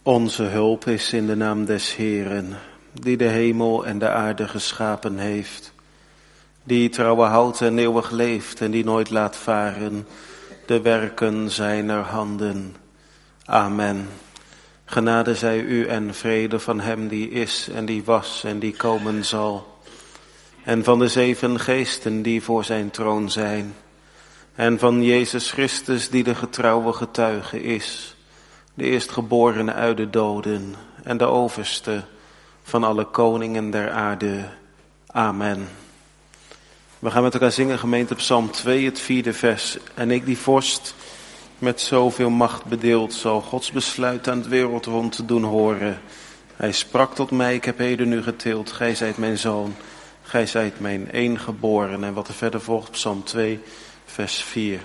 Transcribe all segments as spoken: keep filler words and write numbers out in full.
Onze hulp is in de naam des Heeren, die de hemel en de aarde geschapen heeft, die trouwe houdt en eeuwig leeft en die nooit laat varen de werken zijner handen. Amen. Genade zij u en vrede van hem die is en die was en die komen zal, en van de zeven geesten die voor zijn troon zijn, en van Jezus Christus die de getrouwe getuige is, de eerstgeborene uit de doden en de overste van alle koningen der aarde. Amen. We gaan met elkaar zingen, gemeente, Psalm twee, het vierde vers. En ik die vorst met zoveel macht bedeeld, zal Gods besluit aan het wereldrond te doen horen. Hij sprak tot mij, ik heb heden nu geteeld, gij zijt mijn zoon, gij zijt mijn eengeboren. En wat er verder volgt, Psalm twee, vers vier.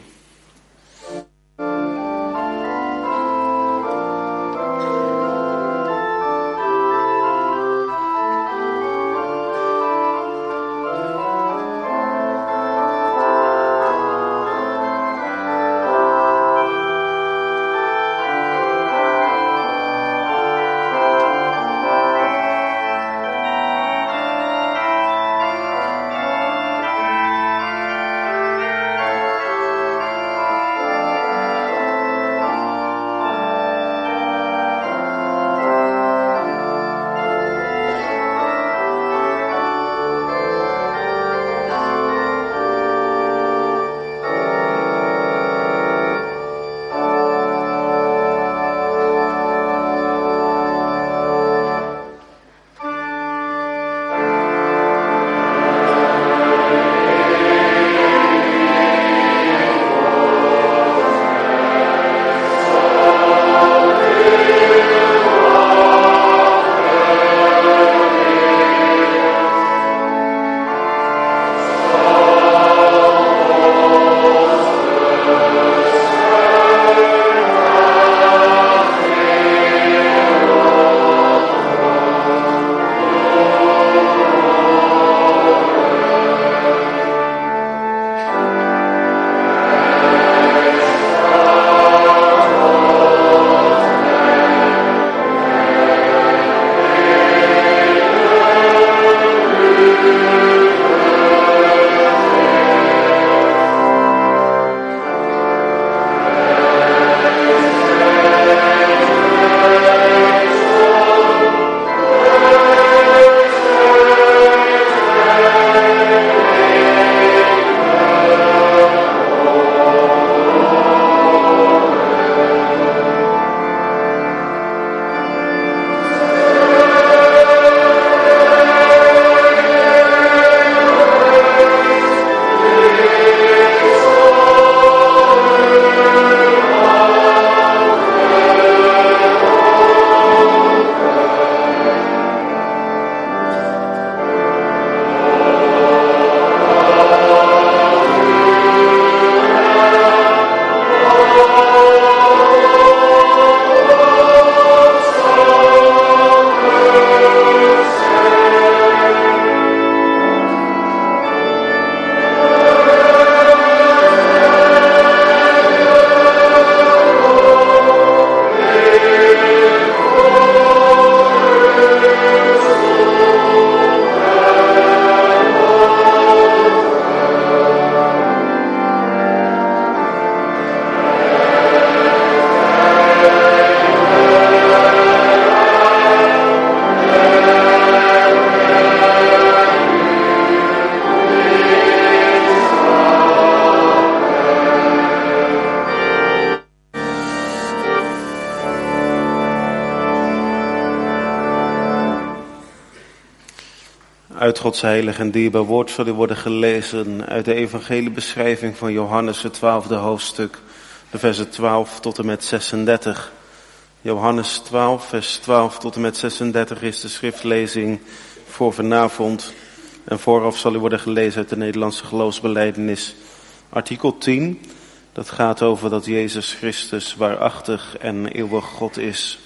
Uit Gods heilig en dierbaar woord zal u worden gelezen uit de evangeliebeschrijving van Johannes, het twaalfde hoofdstuk, de versen twaalf tot en met zesendertig. Johannes twaalf, vers twaalf tot en met zesendertig is de schriftlezing voor vanavond. En vooraf zal u worden gelezen uit de Nederlandse geloofsbelijdenis. Artikel tien, dat gaat over dat Jezus Christus waarachtig en eeuwig God is.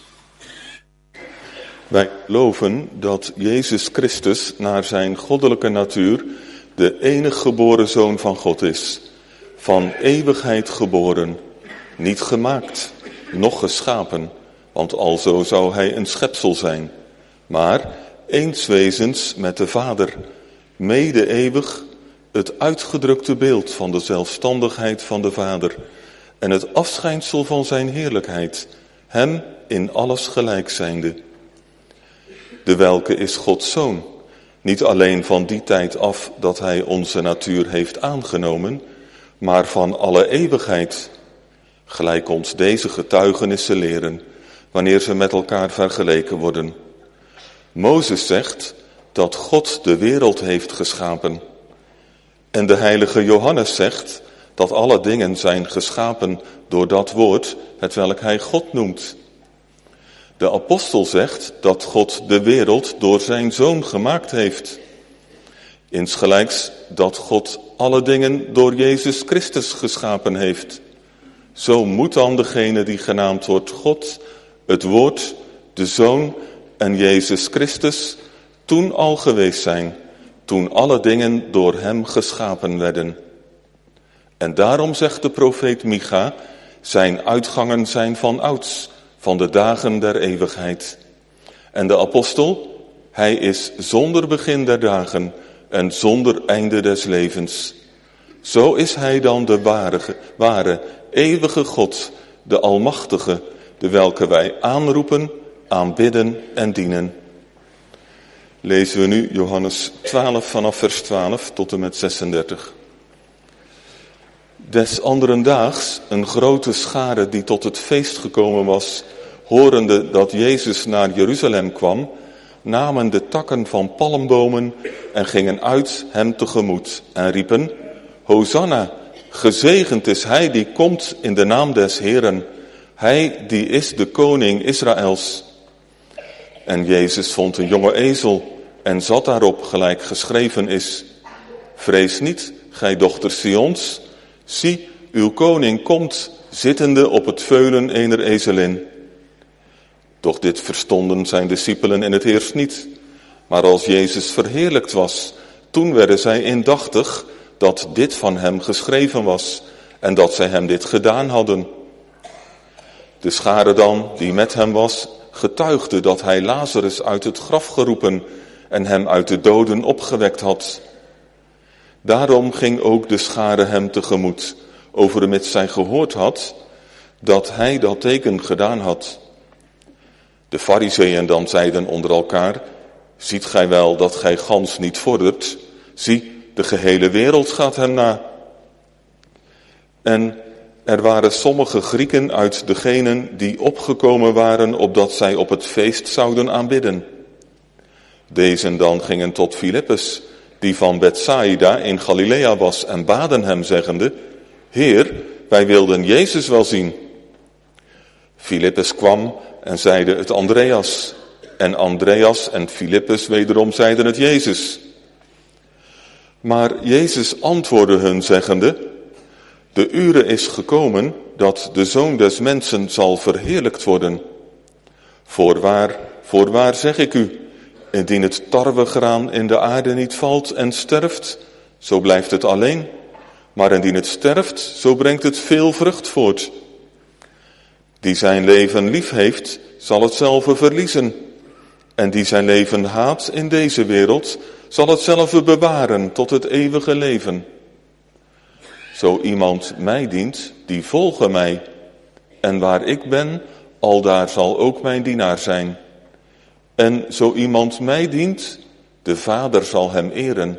Wij geloven dat Jezus Christus naar zijn goddelijke natuur de enige geboren Zoon van God is. Van eeuwigheid geboren, niet gemaakt, noch geschapen, want alzo zou hij een schepsel zijn, maar eenswezens met de Vader, mede eeuwig, het uitgedrukte beeld van de zelfstandigheid van de Vader en het afschijnsel van zijn heerlijkheid, hem in alles gelijk zijnde. De welke is Gods Zoon, niet alleen van die tijd af dat hij onze natuur heeft aangenomen, maar van alle eeuwigheid, gelijk ons deze getuigenissen leren, wanneer ze met elkaar vergeleken worden. Mozes zegt dat God de wereld heeft geschapen. En de heilige Johannes zegt dat alle dingen zijn geschapen door dat woord, hetwelk hij God noemt. De apostel zegt dat God de wereld door zijn Zoon gemaakt heeft. Insgelijks dat God alle dingen door Jezus Christus geschapen heeft. Zo moet dan degene die genaamd wordt God, het Woord, de Zoon en Jezus Christus toen al geweest zijn, toen alle dingen door hem geschapen werden. En daarom zegt de profeet Micha, zijn uitgangen zijn van ouds, van de dagen der eeuwigheid. En de apostel, hij is zonder begin der dagen en zonder einde des levens. Zo is hij dan de ware, ware eeuwige God, de Almachtige, de welke wij aanroepen, aanbidden en dienen. Lezen we nu Johannes twaalf vanaf vers twaalf tot en met zesendertig. Des anderen daags een grote schare die tot het feest gekomen was, horende dat Jezus naar Jeruzalem kwam, namen de takken van palmbomen en gingen uit hem tegemoet en riepen, Hosanna, gezegend is hij die komt in de naam des Heeren, hij die is de koning Israëls. En Jezus vond een jonge ezel en zat daarop gelijk geschreven is. Vrees niet, gij dochter Sions, zie, uw koning komt, zittende op het veulen ener ezelin. Doch dit verstonden zijn discipelen in het eerst niet. Maar als Jezus verheerlijkt was, toen werden zij indachtig dat dit van hem geschreven was en dat zij hem dit gedaan hadden. De schare dan, die met hem was, getuigde dat hij Lazarus uit het graf geroepen en hem uit de doden opgewekt had. Daarom ging ook de schare hem tegemoet, overmits zij gehoord had dat hij dat teken gedaan had. De Farizeeën dan zeiden onder elkaar, ziet gij wel dat gij gans niet vordert? Zie, de gehele wereld gaat hem na. En er waren sommige Grieken uit degenen die opgekomen waren, opdat zij op het feest zouden aanbidden. Dezen dan gingen tot Filippus, die van Bethsaida in Galilea was, en baden hem zeggende, Heer, wij wilden Jezus wel zien. Filippus kwam en zeide het Andreas, en Andreas en Filippus wederom zeiden het Jezus. Maar Jezus antwoordde hun zeggende, de ure is gekomen dat de Zoon des Mensen zal verheerlijkt worden. Voorwaar, voorwaar zeg ik u, indien het tarwegraan in de aarde niet valt en sterft, zo blijft het alleen. Maar indien het sterft, zo brengt het veel vrucht voort. Die zijn leven lief heeft, zal hetzelfde verliezen. En die zijn leven haat in deze wereld, zal hetzelfde bewaren tot het eeuwige leven. Zo iemand mij dient, die volge mij. En waar ik ben, aldaar zal ook mijn dienaar zijn. En zo iemand mij dient, de Vader zal hem eren.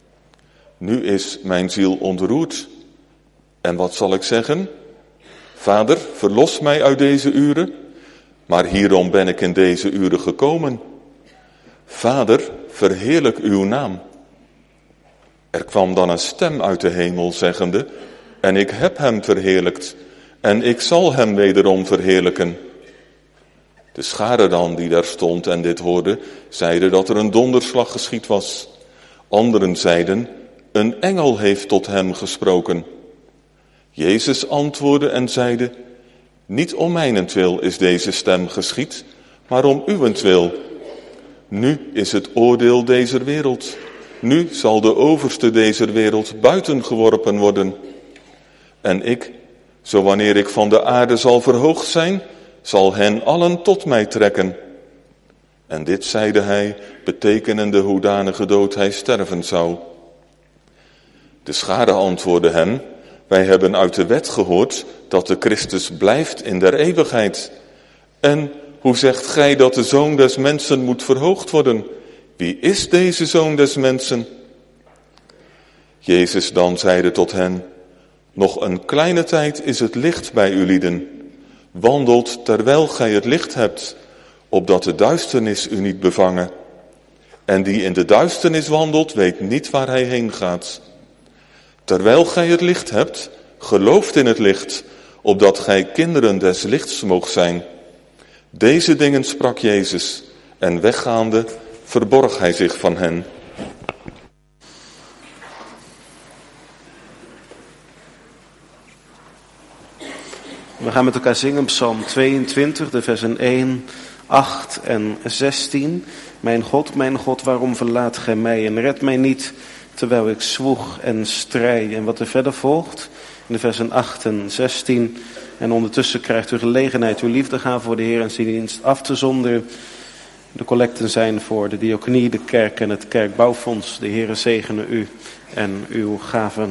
Nu is mijn ziel ontroerd. En wat zal ik zeggen? Vader, verlos mij uit deze uren. Maar hierom ben ik in deze uren gekomen. Vader, verheerlijk uw naam. Er kwam dan een stem uit de hemel zeggende, en ik heb hem verheerlijkt, en ik zal hem wederom verheerlijken. De schare dan die daar stond en dit hoorde, zeiden dat er een donderslag geschied was. Anderen zeiden, een engel heeft tot hem gesproken. Jezus antwoordde en zeide, niet om mijnentwil is deze stem geschied, maar om uwentwil. Nu is het oordeel deze wereld. Nu zal de overste deze wereld buiten geworpen worden. En ik, zo wanneer ik van de aarde zal verhoogd zijn, zal hen allen tot mij trekken. En dit zeide hij, betekenende hoedanige dood hij sterven zou. De schare antwoordde hem, wij hebben uit de wet gehoord dat de Christus blijft in der eeuwigheid. En hoe zegt gij dat de Zoon des Mensen moet verhoogd worden? Wie is deze Zoon des Mensen? Jezus dan zeide tot hen, nog een kleine tijd is het licht bij u lieden. Wandelt terwijl gij het licht hebt, opdat de duisternis u niet bevange. En die in de duisternis wandelt, weet niet waar hij heen gaat. Terwijl gij het licht hebt, gelooft in het licht, opdat gij kinderen des lichts moogt zijn. Deze dingen sprak Jezus, en weggaande verborg hij zich van hen. We gaan met elkaar zingen Psalm tweeëntwintig, de versen één, acht en zestien. Mijn God, mijn God, waarom verlaat gij mij en red mij niet, terwijl ik zwoeg en strijd. En wat er verder volgt, in de versen acht en zestien. En ondertussen krijgt u gelegenheid uw liefdegave voor de Heer en zijn dienst af te zonderen. De collecten zijn voor de diaconie, de kerk en het kerkbouwfonds. De Heer zegene u en uw gaven.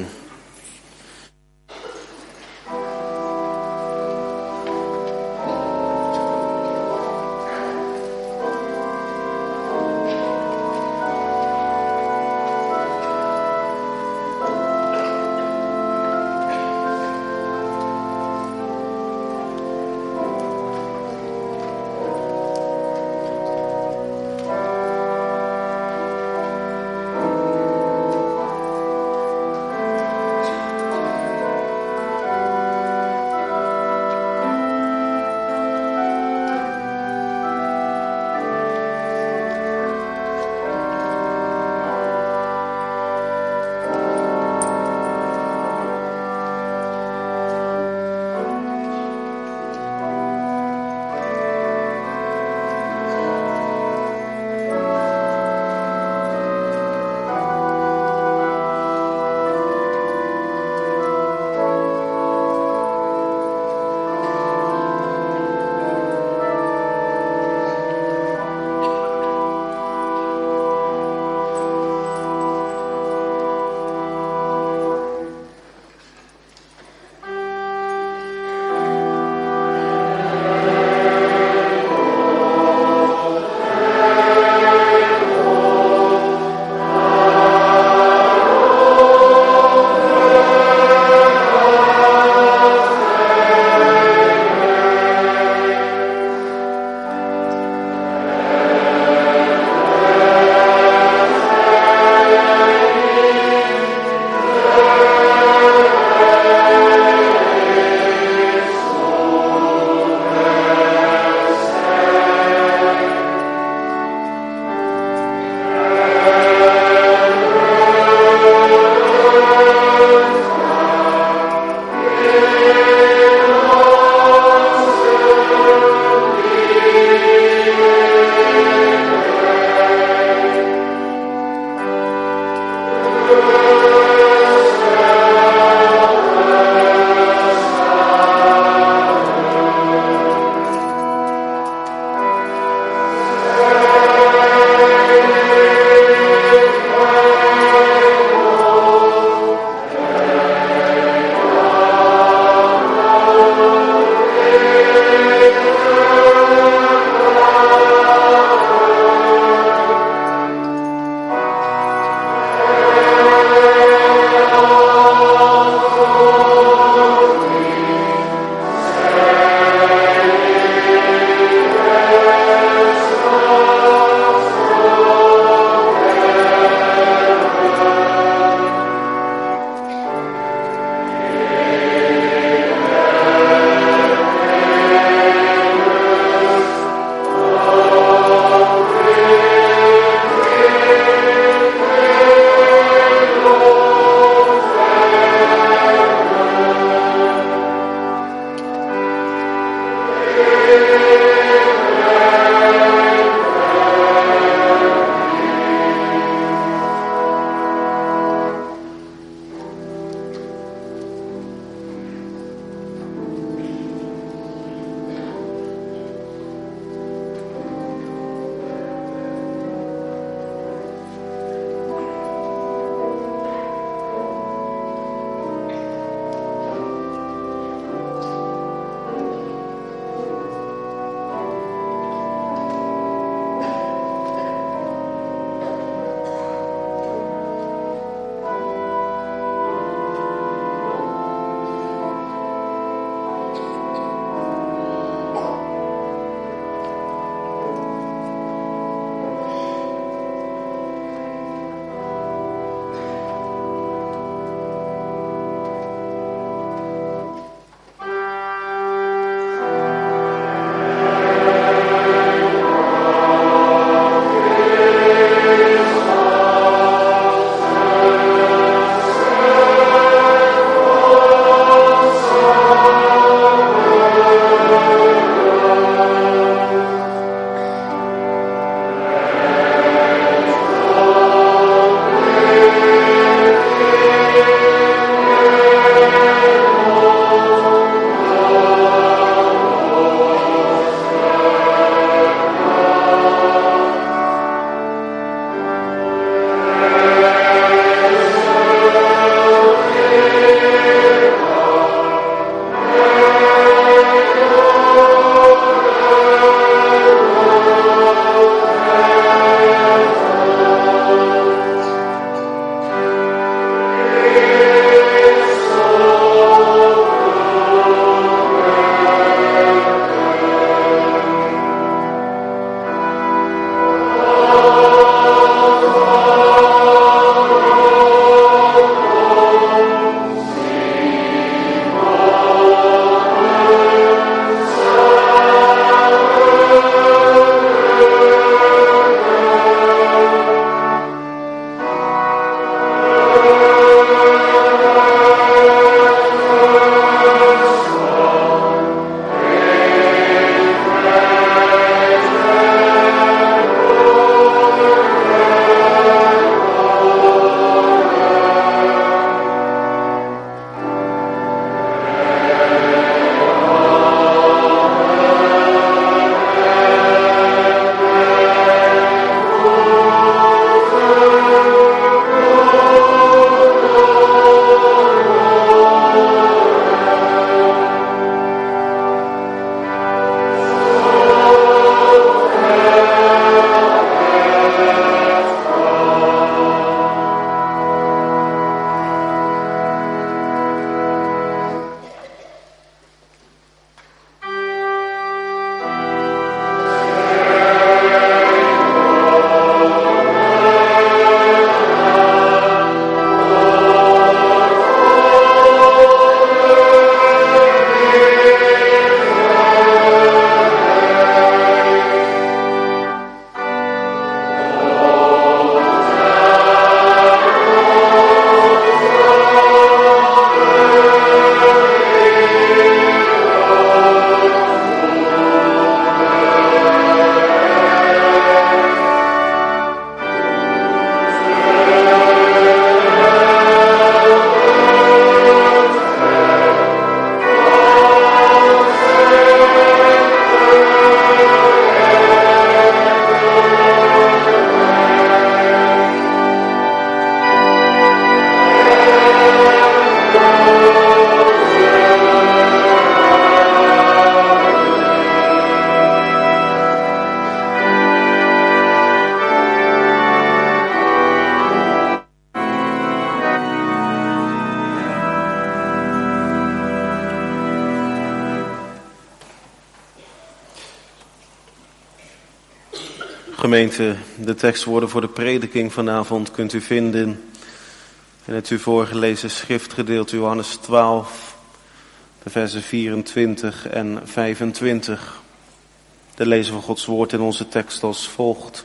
Gemeente, de tekstwoorden voor de prediking vanavond kunt u vinden in het u voorgelezen schriftgedeelte Johannes twaalf, de versen vierentwintig en vijfentwintig. De lezen van Gods woord in onze tekst als volgt.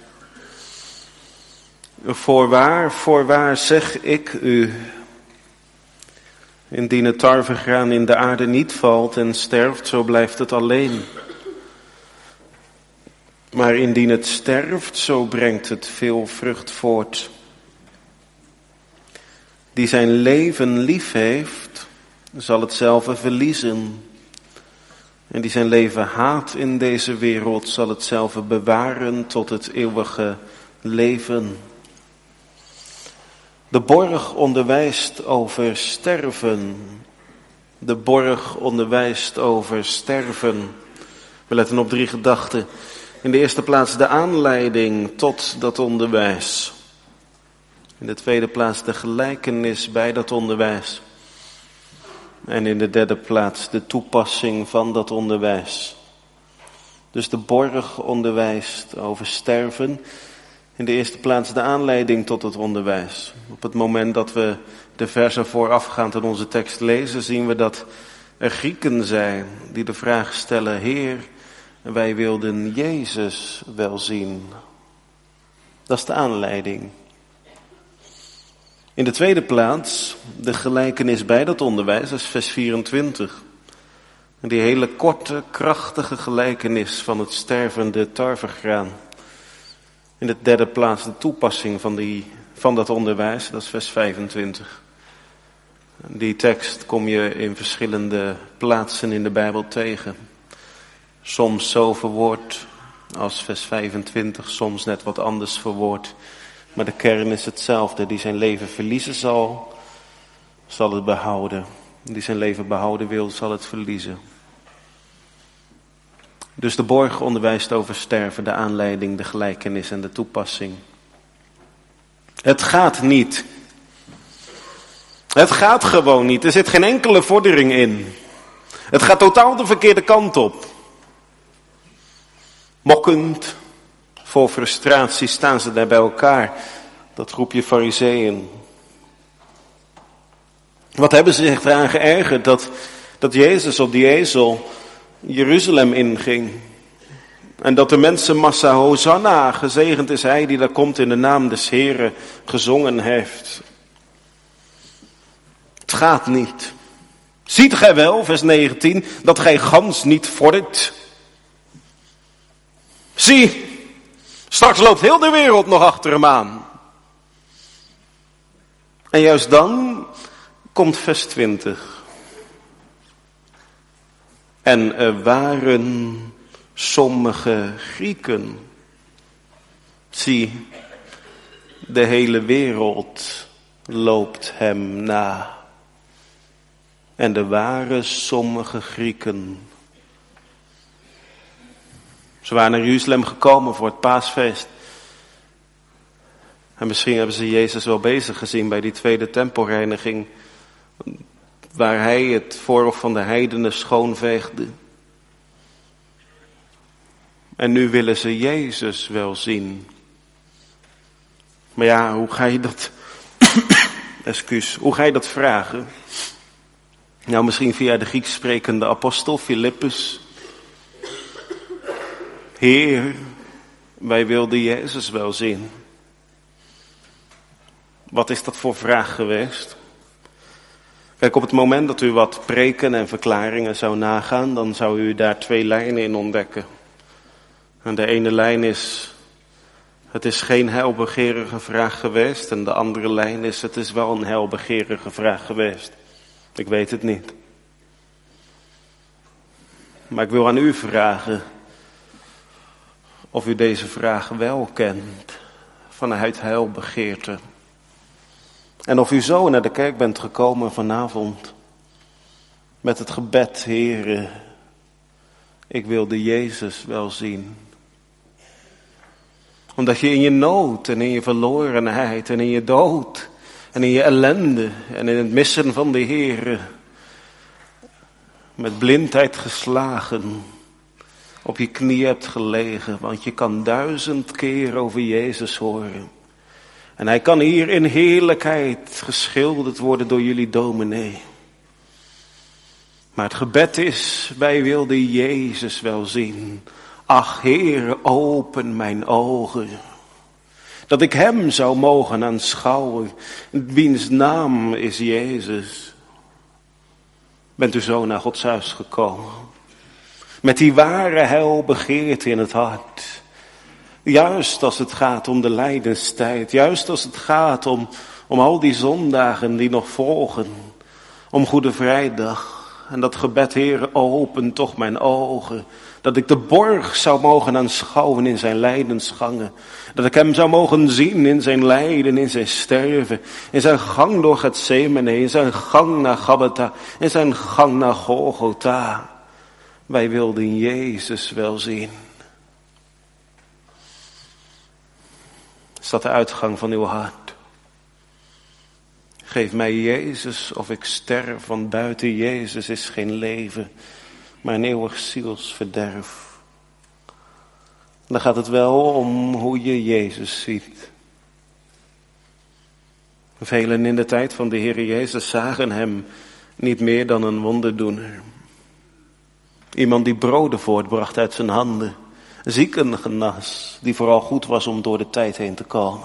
Voorwaar, voorwaar zeg ik u, indien het tarwegraan in de aarde niet valt en sterft, zo blijft het alleen. Maar indien het sterft, zo brengt het veel vrucht voort. Die zijn leven lief heeft, zal hetzelfde verliezen. En die zijn leven haat in deze wereld, zal hetzelfde bewaren tot het eeuwige leven. De borg onderwijst over sterven. De borg onderwijst over sterven. We letten op drie gedachten. In de eerste plaats de aanleiding tot dat onderwijs. In de tweede plaats de gelijkenis bij dat onderwijs. En in de derde plaats de toepassing van dat onderwijs. Dus de borg onderwijst over sterven. In de eerste plaats de aanleiding tot het onderwijs. Op het moment dat we de versen voorafgaand aan onze tekst lezen, zien we dat er Grieken zijn die de vraag stellen: Heer, wij wilden Jezus wel zien. Dat is de aanleiding. In de tweede plaats de gelijkenis bij dat onderwijs, dat is vers vierentwintig. En die hele korte, krachtige gelijkenis van het stervende tarwegraan. In de derde plaats de toepassing van, die, van dat onderwijs, dat is vers vijfentwintig. Die tekst kom je in verschillende plaatsen in de Bijbel tegen. Soms zo verwoord als vers vijfentwintig, soms net wat anders verwoord. Maar de kern is hetzelfde. Die zijn leven verliezen zal, zal het behouden. Die zijn leven behouden wil, zal het verliezen. Dus de borg onderwijst over sterven, de aanleiding, de gelijkenis en de toepassing. Het gaat niet. Het gaat gewoon niet. Er zit geen enkele vordering in. Het gaat totaal de verkeerde kant op. Mokkend, vol frustratie staan ze daar bij elkaar. Dat groepje fariseeën. Wat hebben ze zich eraan geërgerd dat, dat Jezus op die ezel Jeruzalem inging. En dat de mensenmassa Hosanna, gezegend is hij die daar komt in de naam des Heren, gezongen heeft. Het gaat niet. Ziet gij wel, vers negentien, dat gij gans niet vordert? Zie, straks loopt heel de wereld nog achter hem aan. En juist dan komt vers twintig. En er waren sommige Grieken. Zie, de hele wereld loopt hem na. En er waren sommige Grieken. Ze waren naar Jeruzalem gekomen voor het paasfeest. En misschien hebben ze Jezus wel bezig gezien bij die tweede tempelreiniging, waar hij het voorhof van de heidenen schoonveegde. En nu willen ze Jezus wel zien. Maar ja, hoe ga je dat, excuus, hoe ga je dat vragen? Nou, misschien via de Grieks sprekende apostel Filippus. Heer, wij wilden Jezus wel zien. Wat is dat voor vraag geweest? Kijk, op het moment dat u wat preken en verklaringen zou nagaan, dan zou u daar twee lijnen in ontdekken. En de ene lijn is, het is geen heilbegerige vraag geweest. En de andere lijn is, het is wel een heilbegerige vraag geweest. Ik weet het niet. Maar ik wil aan u vragen of u deze vraag wel kent vanuit heilbegeerte. En of u zo naar de kerk bent gekomen vanavond met het gebed: Heere, ik wilde Jezus wel zien. Omdat je in je nood en in je verlorenheid en in je dood en in je ellende en in het missen van de Heere, met blindheid geslagen, op je knie hebt gelegen, want je kan duizend keer over Jezus horen. En hij kan hier in heerlijkheid geschilderd worden door jullie dominee. Maar het gebed is, wij wilden Jezus wel zien. Ach Heer, open mijn ogen. Dat ik hem zou mogen aanschouwen, wiens naam is Jezus. Bent u zo naar Gods huis gekomen? Met die ware heilbegeerte in het hart. Juist als het gaat om de lijdenstijd. Juist als het gaat om, om al die zondagen die nog volgen. Om Goede Vrijdag. En dat gebed, Heer, open toch mijn ogen. Dat ik de borg zou mogen aanschouwen in zijn lijdensgangen. Dat ik hem zou mogen zien in zijn lijden, in zijn sterven. In zijn gang door Getsemane, in zijn gang naar Gabbatha. In zijn gang naar Golgotha. Wij wilden Jezus wel zien. Is dat de uitgang van uw hart? Geef mij Jezus of ik sterf, want buiten Jezus is geen leven, maar een eeuwig zielsverderf. Dan gaat het wel om hoe je Jezus ziet. Velen in de tijd van de Heer Jezus zagen hem niet meer dan een wonderdoener. Iemand die broden voortbracht uit zijn handen. Zieken genas, die vooral goed was om door de tijd heen te komen.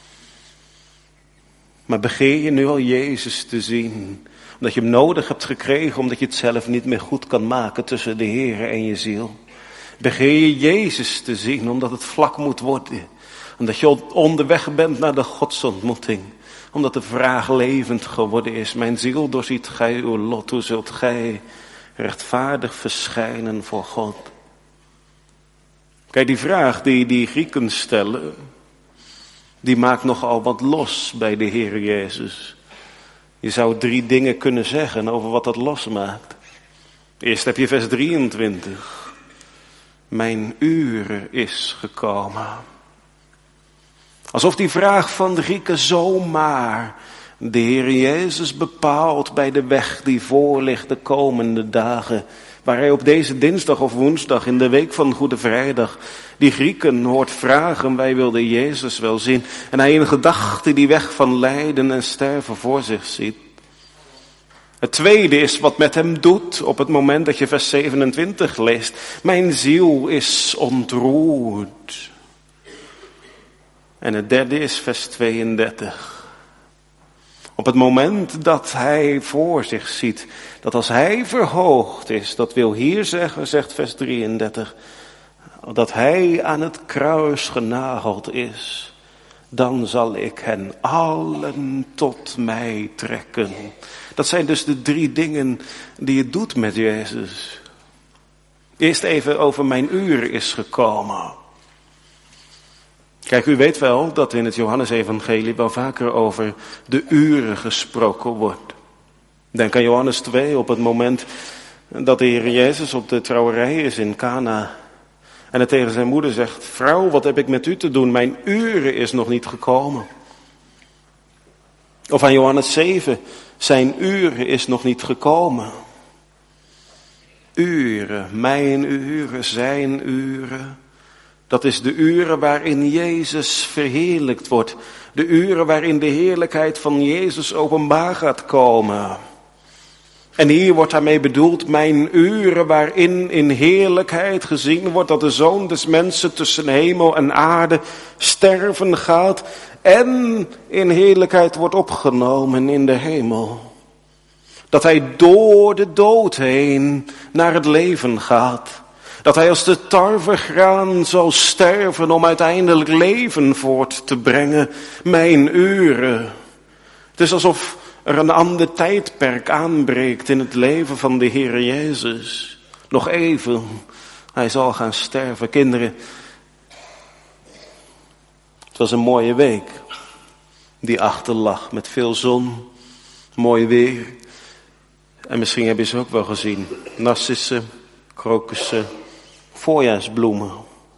Maar begeer je nu al Jezus te zien, omdat je hem nodig hebt gekregen, omdat je het zelf niet meer goed kan maken tussen de Heer en je ziel. Begeer je Jezus te zien, omdat het vlak moet worden. Omdat je onderweg bent naar de godsontmoeting. Omdat de vraag levend geworden is. Mijn ziel, doorziet gij uw lot, hoe zult gij rechtvaardig verschijnen voor God? Kijk, die vraag die die Grieken stellen, die maakt nogal wat los bij de Heer Jezus. Je zou drie dingen kunnen zeggen over wat dat losmaakt. Eerst heb je vers drieëntwintig. Mijn uur is gekomen. Alsof die vraag van de Grieken zomaar de Heer Jezus bepaalt bij de weg die voor ligt de komende dagen. Waar hij op deze dinsdag of woensdag in de week van Goede Vrijdag die Grieken hoort vragen, wij wilden Jezus wel zien. En hij in gedachten die weg van lijden en sterven voor zich ziet. Het tweede is wat met hem doet op het moment dat je vers zevenentwintig leest. Mijn ziel is ontroerd. En het derde is vers tweeëndertig. Op het moment dat hij voor zich ziet, dat als hij verhoogd is, dat wil hier zeggen, zegt vers drieëndertig, dat hij aan het kruis genageld is, dan zal ik hen allen tot mij trekken. Dat zijn dus de drie dingen die het doet met Jezus. Eerst even over mijn uur is gekomen. Kijk, u weet wel dat in het Johannesevangelie wel vaker over de uren gesproken wordt. Denk aan Johannes twee, op het moment dat de Heer Jezus op de trouwerij is in Cana. En het tegen zijn moeder zegt, vrouw, wat heb ik met u te doen? Mijn uren is nog niet gekomen. Of aan Johannes zeven, zijn uren is nog niet gekomen. Uren, mijn uren, zijn uren. Dat is de uren waarin Jezus verheerlijkt wordt. De uren waarin de heerlijkheid van Jezus openbaar gaat komen. En hier wordt daarmee bedoeld mijn uren waarin in heerlijkheid gezien wordt dat de Zoon des Mensen tussen hemel en aarde sterven gaat en in heerlijkheid wordt opgenomen in de hemel. Dat hij door de dood heen naar het leven gaat. Dat hij als de tarwegraan zal sterven om uiteindelijk leven voort te brengen. Mijn uren. Het is alsof er een ander tijdperk aanbreekt in het leven van de Heer Jezus. Nog even, hij zal gaan sterven. Kinderen, het was een mooie week die achter lag met veel zon, mooi weer. En misschien heb je ze ook wel gezien. Narcissen, krokussen, voorjaarsbloemen.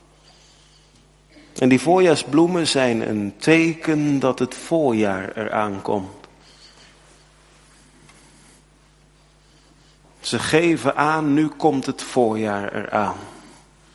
En die voorjaarsbloemen zijn een teken dat het voorjaar eraan komt. Ze geven aan, nu komt het voorjaar eraan.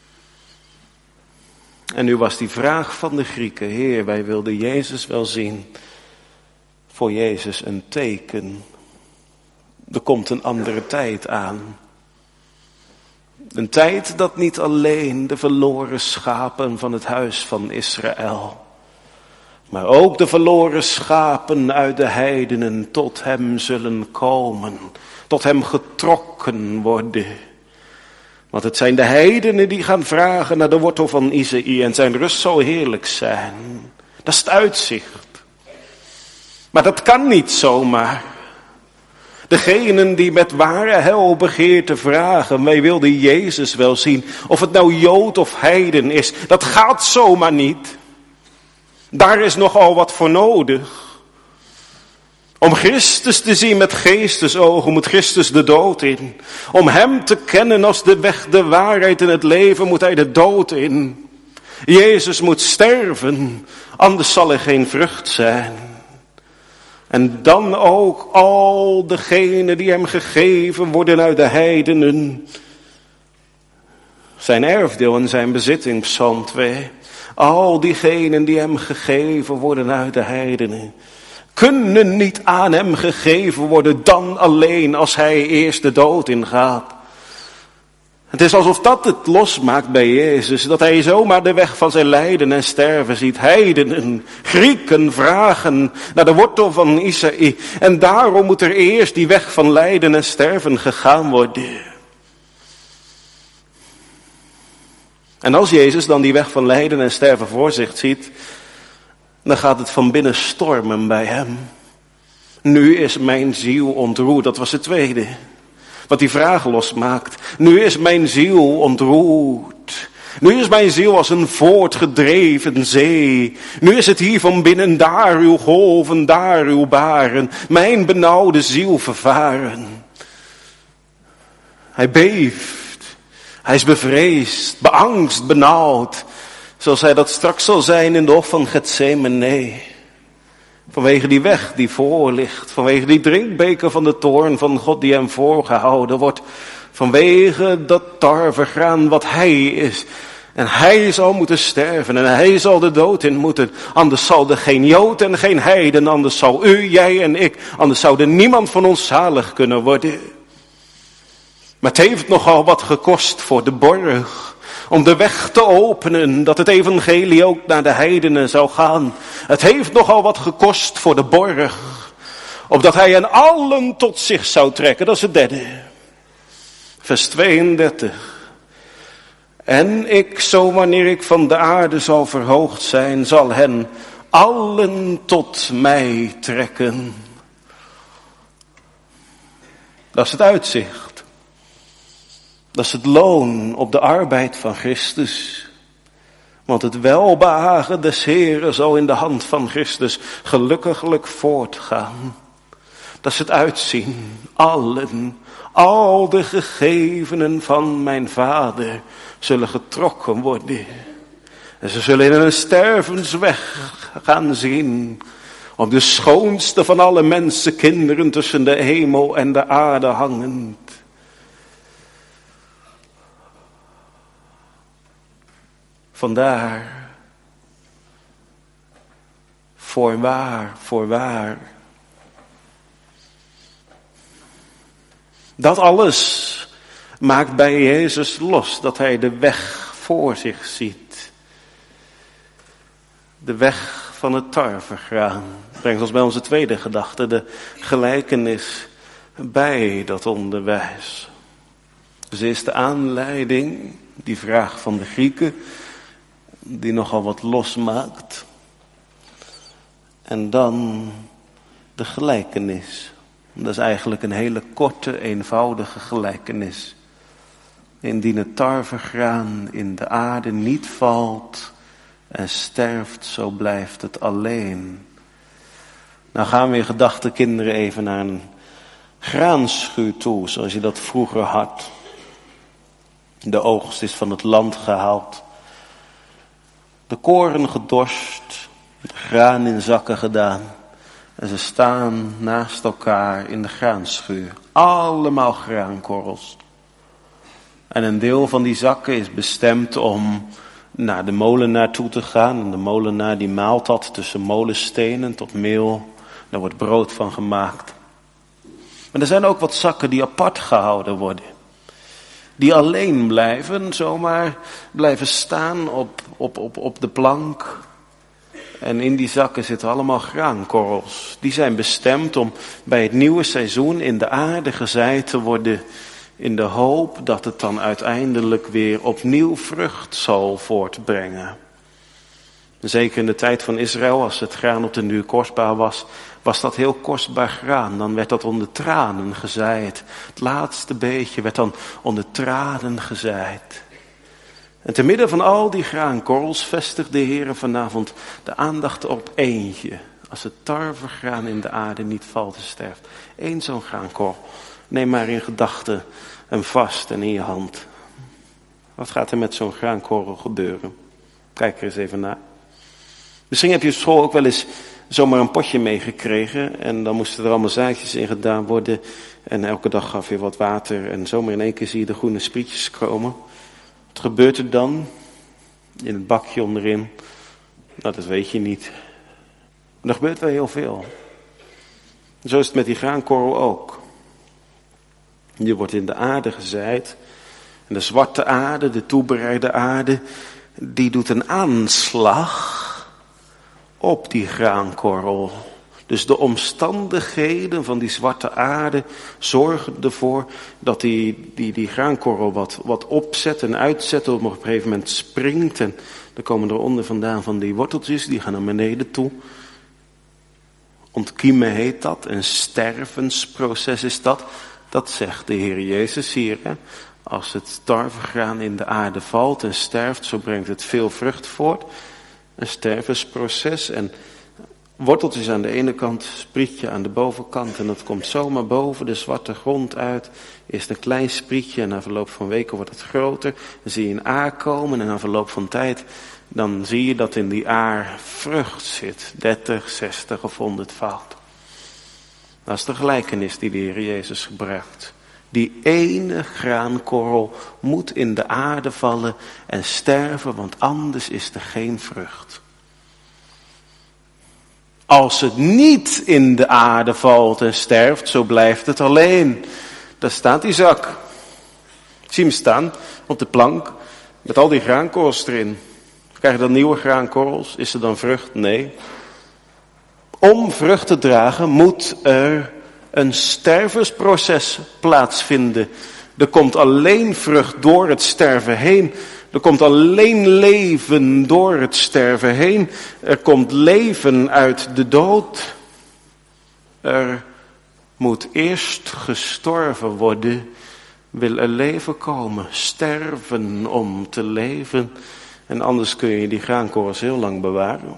En nu was die vraag van de Grieken: Heer, wij wilden Jezus wel zien. Voor Jezus een teken. Er komt een andere tijd aan. Een tijd dat niet alleen de verloren schapen van het huis van Israël, maar ook de verloren schapen uit de heidenen tot hem zullen komen. Tot hem getrokken worden. Want het zijn de heidenen die gaan vragen naar de wortel van Isaïe. En zijn rust zal heerlijk zijn. Dat is het uitzicht. Maar dat kan niet zomaar. Degenen die met ware helbegeerte vragen. Wij wilden Jezus wel zien. Of het nou Jood of heiden is. Dat gaat zomaar niet. Daar is nogal wat voor nodig. Om Christus te zien met geestesogen moet Christus de dood in. Om hem te kennen als de weg, de waarheid en het leven moet hij de dood in. Jezus moet sterven, anders zal er geen vrucht zijn. En dan ook al degenen die hem gegeven worden uit de heidenen. Zijn erfdeel en zijn bezitting, Psalm twee. Al diegenen die hem gegeven worden uit de heidenen. Kunnen niet aan hem gegeven worden dan alleen als hij eerst de dood ingaat. Het is alsof dat het losmaakt bij Jezus. Dat hij zomaar de weg van zijn lijden en sterven ziet. Heidenen, Grieken vragen naar de wortel van Isaïe. En daarom moet er eerst die weg van lijden en sterven gegaan worden. En als Jezus dan die weg van lijden en sterven voor zich ziet, dan gaat het van binnen stormen bij hem. Nu is mijn ziel ontroerd. Dat was het tweede. Wat die vraag losmaakt. Nu is mijn ziel ontroerd. Nu is mijn ziel als een voortgedreven zee. Nu is het hier van binnen, daar uw golven, daar uw baren. Mijn benauwde ziel vervaren. Hij beeft. Hij is bevreesd, beangst, benauwd. Zoals hij dat straks zal zijn in de hof van Getsemane. Vanwege die weg die voor ligt. Vanwege die drinkbeker van de toorn van God die hem voorgehouden wordt. Vanwege dat tarwegraan wat hij is. En hij zal moeten sterven en hij zal de dood in moeten. Anders zal er geen Jood en geen heiden. Anders zal u, jij en ik. Anders zou er niemand van ons zalig kunnen worden. Maar het heeft nogal wat gekost voor de borg. Om de weg te openen, dat het evangelie ook naar de heidenen zou gaan. Het heeft nogal wat gekost voor de borg. Opdat hij hen allen tot zich zou trekken. Dat is het derde. Vers tweeëndertig. En ik, zo wanneer ik van de aarde zal verhoogd zijn, zal hen allen tot mij trekken. Dat is het uitzicht. Dat is het loon op de arbeid van Christus. Want het welbehagen des Heeren zal in de hand van Christus gelukkiglijk voortgaan. Dat is het uitzien. Allen, al de gegevenen van mijn Vader zullen getrokken worden. En ze zullen in een stervensweg gaan zien. Op de schoonste van alle mensenkinderen tussen de hemel en de aarde hangend. Vandaar, voorwaar, voorwaar. Dat alles maakt bij Jezus los dat hij de weg voor zich ziet. De weg van het tarwegraan. Brengt ons bij onze tweede gedachte, de gelijkenis bij dat onderwijs. Dus is de aanleiding, die vraag van de Grieken, die nogal wat losmaakt. En dan de gelijkenis. Dat is eigenlijk een hele korte, eenvoudige gelijkenis. Indien het tarwegraan in de aarde niet valt en sterft, zo blijft het alleen. Nou gaan we in gedachten, kinderen, even naar een graanschuur toe, zoals je dat vroeger had. De oogst is van het land gehaald. De koren gedorst, de graan in zakken gedaan. En ze staan naast elkaar in de graanschuur. Allemaal graankorrels. En een deel van die zakken is bestemd om naar de molenaar toe te gaan. En de molenaar die maalt dat tussen molenstenen tot meel. Daar wordt brood van gemaakt. Maar er zijn ook wat zakken die apart gehouden worden. Die alleen blijven, zomaar blijven staan op, op, op, op de plank. En in die zakken zitten allemaal graankorrels. Die zijn bestemd om bij het nieuwe seizoen in de aarde gezaaid te worden. In de hoop dat het dan uiteindelijk weer opnieuw vrucht zal voortbrengen. Zeker in de tijd van Israël, als het graan op den duur kostbaar was, was dat heel kostbaar graan. Dan werd dat onder tranen gezaaid. Het laatste beetje werd dan onder tranen gezaaid. En te midden van al die graankorrels vestigt de Heer vanavond de aandacht op eentje. Als het tarwegraan in de aarde niet valt en sterft. Eén zo'n graankorrel. Neem maar in gedachten hem vast en in je hand. Wat gaat er met zo'n graankorrel gebeuren? Kijk er eens even naar. Misschien heb je op school ook wel eens zomaar een potje meegekregen. En dan moesten er allemaal zaadjes in gedaan worden. En elke dag gaf je wat water. En zomaar in één keer zie je de groene sprietjes komen. Wat gebeurt er dan? In het bakje onderin. Nou, dat weet je niet. Maar er gebeurt wel heel veel. En zo is het met die graankorrel ook. Die wordt in de aarde gezaaid. En de zwarte aarde, de toebereide aarde, die doet een aanslag op die graankorrel. Dus de omstandigheden van die zwarte aarde zorgen ervoor dat die, die, die graankorrel wat, wat opzet en uitzet. Op een gegeven moment springt en dan komen er onder vandaan van die worteltjes, die gaan naar beneden toe. Ontkiemen heet dat, een stervensproces is dat. Dat zegt de Heer Jezus hier. Hè? Als het tarwegraan in de aarde valt en sterft, zo brengt het veel vrucht voort. Een stervensproces en worteltjes aan de ene kant, sprietje aan de bovenkant. En dat komt zomaar boven de zwarte grond uit. Eerst een klein sprietje en na verloop van weken wordt het groter. Dan zie je een aar komen en na verloop van tijd, dan zie je dat in die aar vrucht zit. dertig, zestig of honderdvoud. Dat is de gelijkenis die de Heer Jezus gebruikt. Die ene graankorrel moet in de aarde vallen en sterven, want anders is er geen vrucht. Als het niet in de aarde valt en sterft, zo blijft het alleen. Daar staat die zak. Zie hem staan op de plank met al die graankorrels erin. Krijg je dan nieuwe graankorrels? Is er dan vrucht? Nee. Om vrucht te dragen moet er een stervensproces plaatsvinden. Er komt alleen vrucht door het sterven heen. Er komt alleen leven door het sterven heen. Er komt leven uit de dood. Er moet eerst gestorven worden. Wil er leven komen. Sterven om te leven. En anders kun je die graankorrels heel lang bewaren.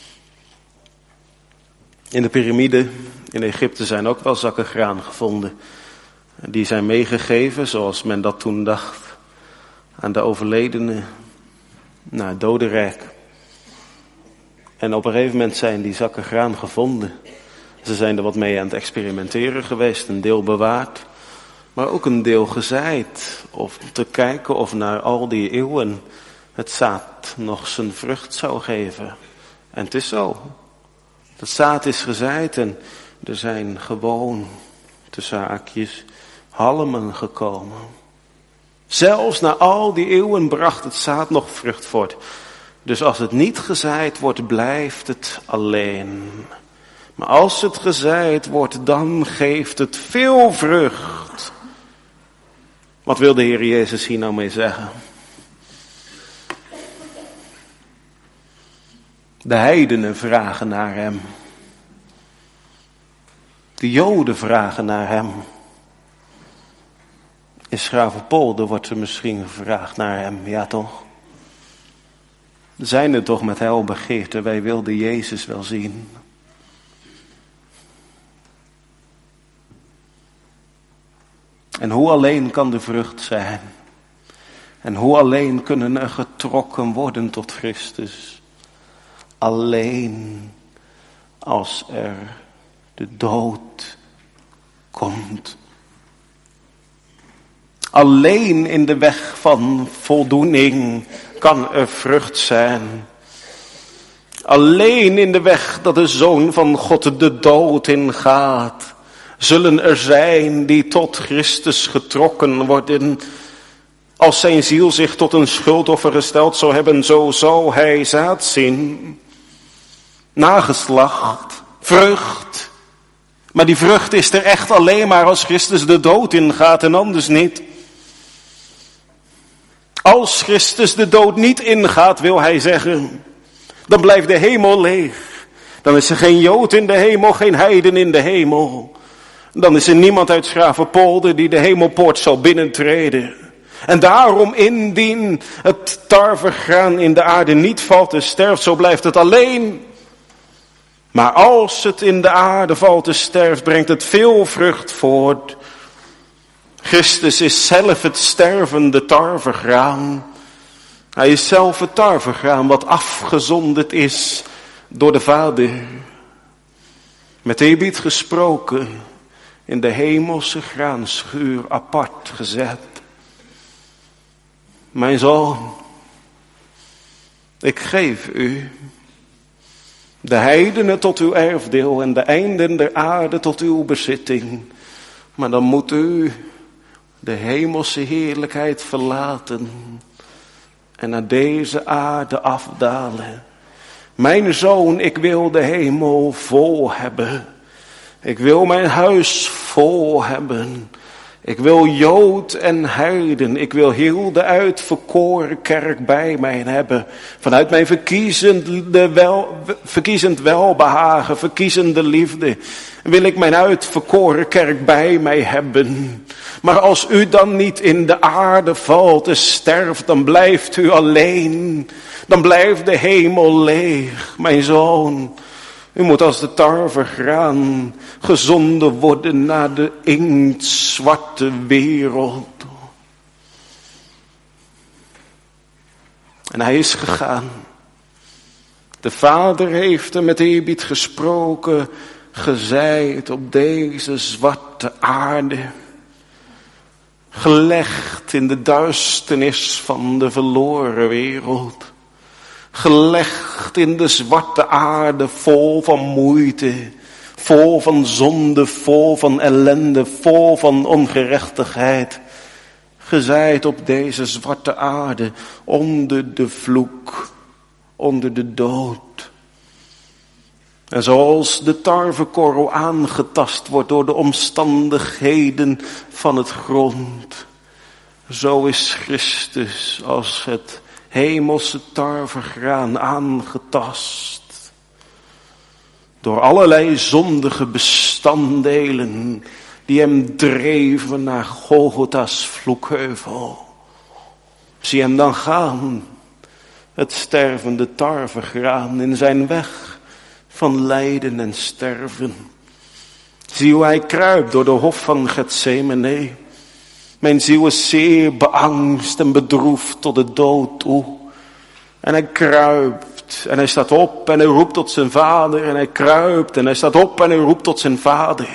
In de piramide in Egypte zijn ook wel zakken graan gevonden. Die zijn meegegeven, zoals men dat toen dacht, aan de overledenen naar het dodenrijk. En op een gegeven moment zijn die zakken graan gevonden. Ze zijn er wat mee aan het experimenteren geweest, een deel bewaard, maar ook een deel gezaaid. Of te kijken of na al die eeuwen het zaad nog zijn vrucht zou geven. En het is zo. Het zaad is gezaaid en er zijn gewoon, tussen haakjes, halmen gekomen. Zelfs na al die eeuwen bracht het zaad nog vrucht voort. Dus als het niet gezaaid wordt, blijft het alleen. Maar als het gezaaid wordt, dan geeft het veel vrucht. Wat wil de Heer Jezus hier nou mee zeggen? De heidenen vragen naar hem. De Joden vragen naar hem. In Schravepolder wordt er misschien gevraagd naar hem, ja toch? Zijn er toch met heilbegeerte, wij wilden Jezus wel zien. En hoe alleen kan de vrucht zijn? En hoe alleen kunnen er getrokken worden tot Christus? Alleen als er de dood komt. Alleen in de weg van voldoening kan er vrucht zijn. Alleen in de weg dat de Zoon van God de dood ingaat, zullen er zijn die tot Christus getrokken worden. Als zijn ziel zich tot een schuldoffer gesteld zou hebben, zo zou hij zaad zien. Nageslacht, vrucht. Maar die vrucht is er echt alleen maar als Christus de dood ingaat en anders niet. Als Christus de dood niet ingaat, wil hij zeggen, dan blijft de hemel leeg. Dan is er geen Jood in de hemel, geen heiden in de hemel. Dan is er niemand uit 's-Gravenpolder die de hemelpoort zal binnentreden. En daarom, indien het tarwegraan in de aarde niet valt en sterft, zo blijft het alleen. Maar als het in de aarde valt en sterft, brengt het veel vrucht voort. Christus is zelf het stervende tarwegraan. Hij is zelf het tarwegraan wat afgezonderd is door de Vader. Met eerbied gesproken, in de hemelse graanschuur apart gezet. Mijn zoon, ik geef u de heidenen tot uw erfdeel en de einden der aarde tot uw bezitting. Maar dan moet u de hemelse heerlijkheid verlaten en naar deze aarde afdalen. Mijn zoon, ik wil de hemel vol hebben. Ik wil mijn huis vol hebben. Ik wil Jood en heiden. Ik wil heel de uitverkoren kerk bij mij hebben. Vanuit mijn verkiezende wel, verkiezend welbehagen, verkiezende liefde, wil ik mijn uitverkoren kerk bij mij hebben. Maar als u dan niet in de aarde valt en sterft, dan blijft u alleen. Dan blijft de hemel leeg, mijn zoon. U moet als de tarwegraan gezonden worden naar de inktzwarte wereld. En hij is gegaan. De Vader heeft hem met eerbied gesproken, gezaaid op deze zwarte aarde. Gelegd in de duisternis van de verloren wereld. Gelegd in de zwarte aarde, vol van moeite, vol van zonde, vol van ellende, vol van ongerechtigheid. Gezaaid op deze zwarte aarde, onder de vloek, onder de dood. En zoals de tarwekorrel aangetast wordt door de omstandigheden van het grond, zo is Christus als het hemelse tarwegraan aangetast. Door allerlei zondige bestanddelen die hem dreven naar Golgotha's vloekheuvel. Zie hem dan gaan, het stervende tarwegraan in zijn weg van lijden en sterven. Zie hoe hij kruipt door de hof van Getsemane. Mijn ziel is zeer beangst en bedroefd tot de dood toe. En hij kruipt en hij staat op en hij roept tot zijn vader. En hij kruipt en hij staat op en hij roept tot zijn vader.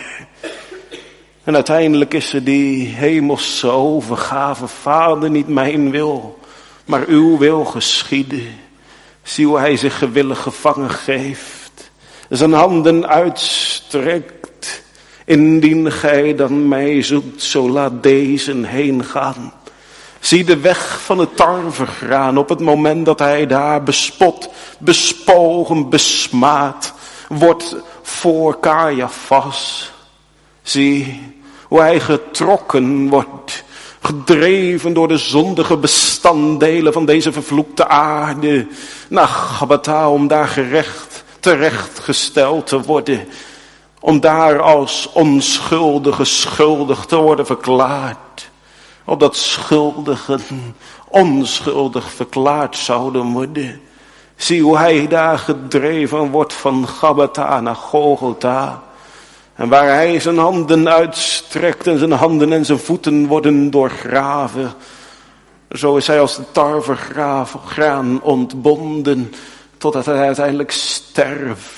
En uiteindelijk is er die hemelse overgave. Vader, niet mijn wil, maar uw wil geschieden. Zie hoe hij zich gewillig gevangen geeft. Zijn handen uitstrekt. Indien gij dan mij zoekt, zo laat deze heen gaan. Zie de weg van het tarwegraan op het moment dat hij daar bespot, bespogen, besmaad wordt voor Caiaphas. Zie hoe hij getrokken wordt, gedreven door de zondige bestanddelen van deze vervloekte aarde, naar Gabbatha om daar gerecht, terechtgesteld te worden. Om daar als onschuldige schuldig te worden verklaard. Opdat schuldigen onschuldig verklaard zouden worden. Zie hoe hij daar gedreven wordt van Gabbatha naar Golgotha. En waar hij zijn handen uitstrekt en zijn handen en zijn voeten worden doorgraven. Zo is hij als de tarwegraan ontbonden totdat hij uiteindelijk sterft.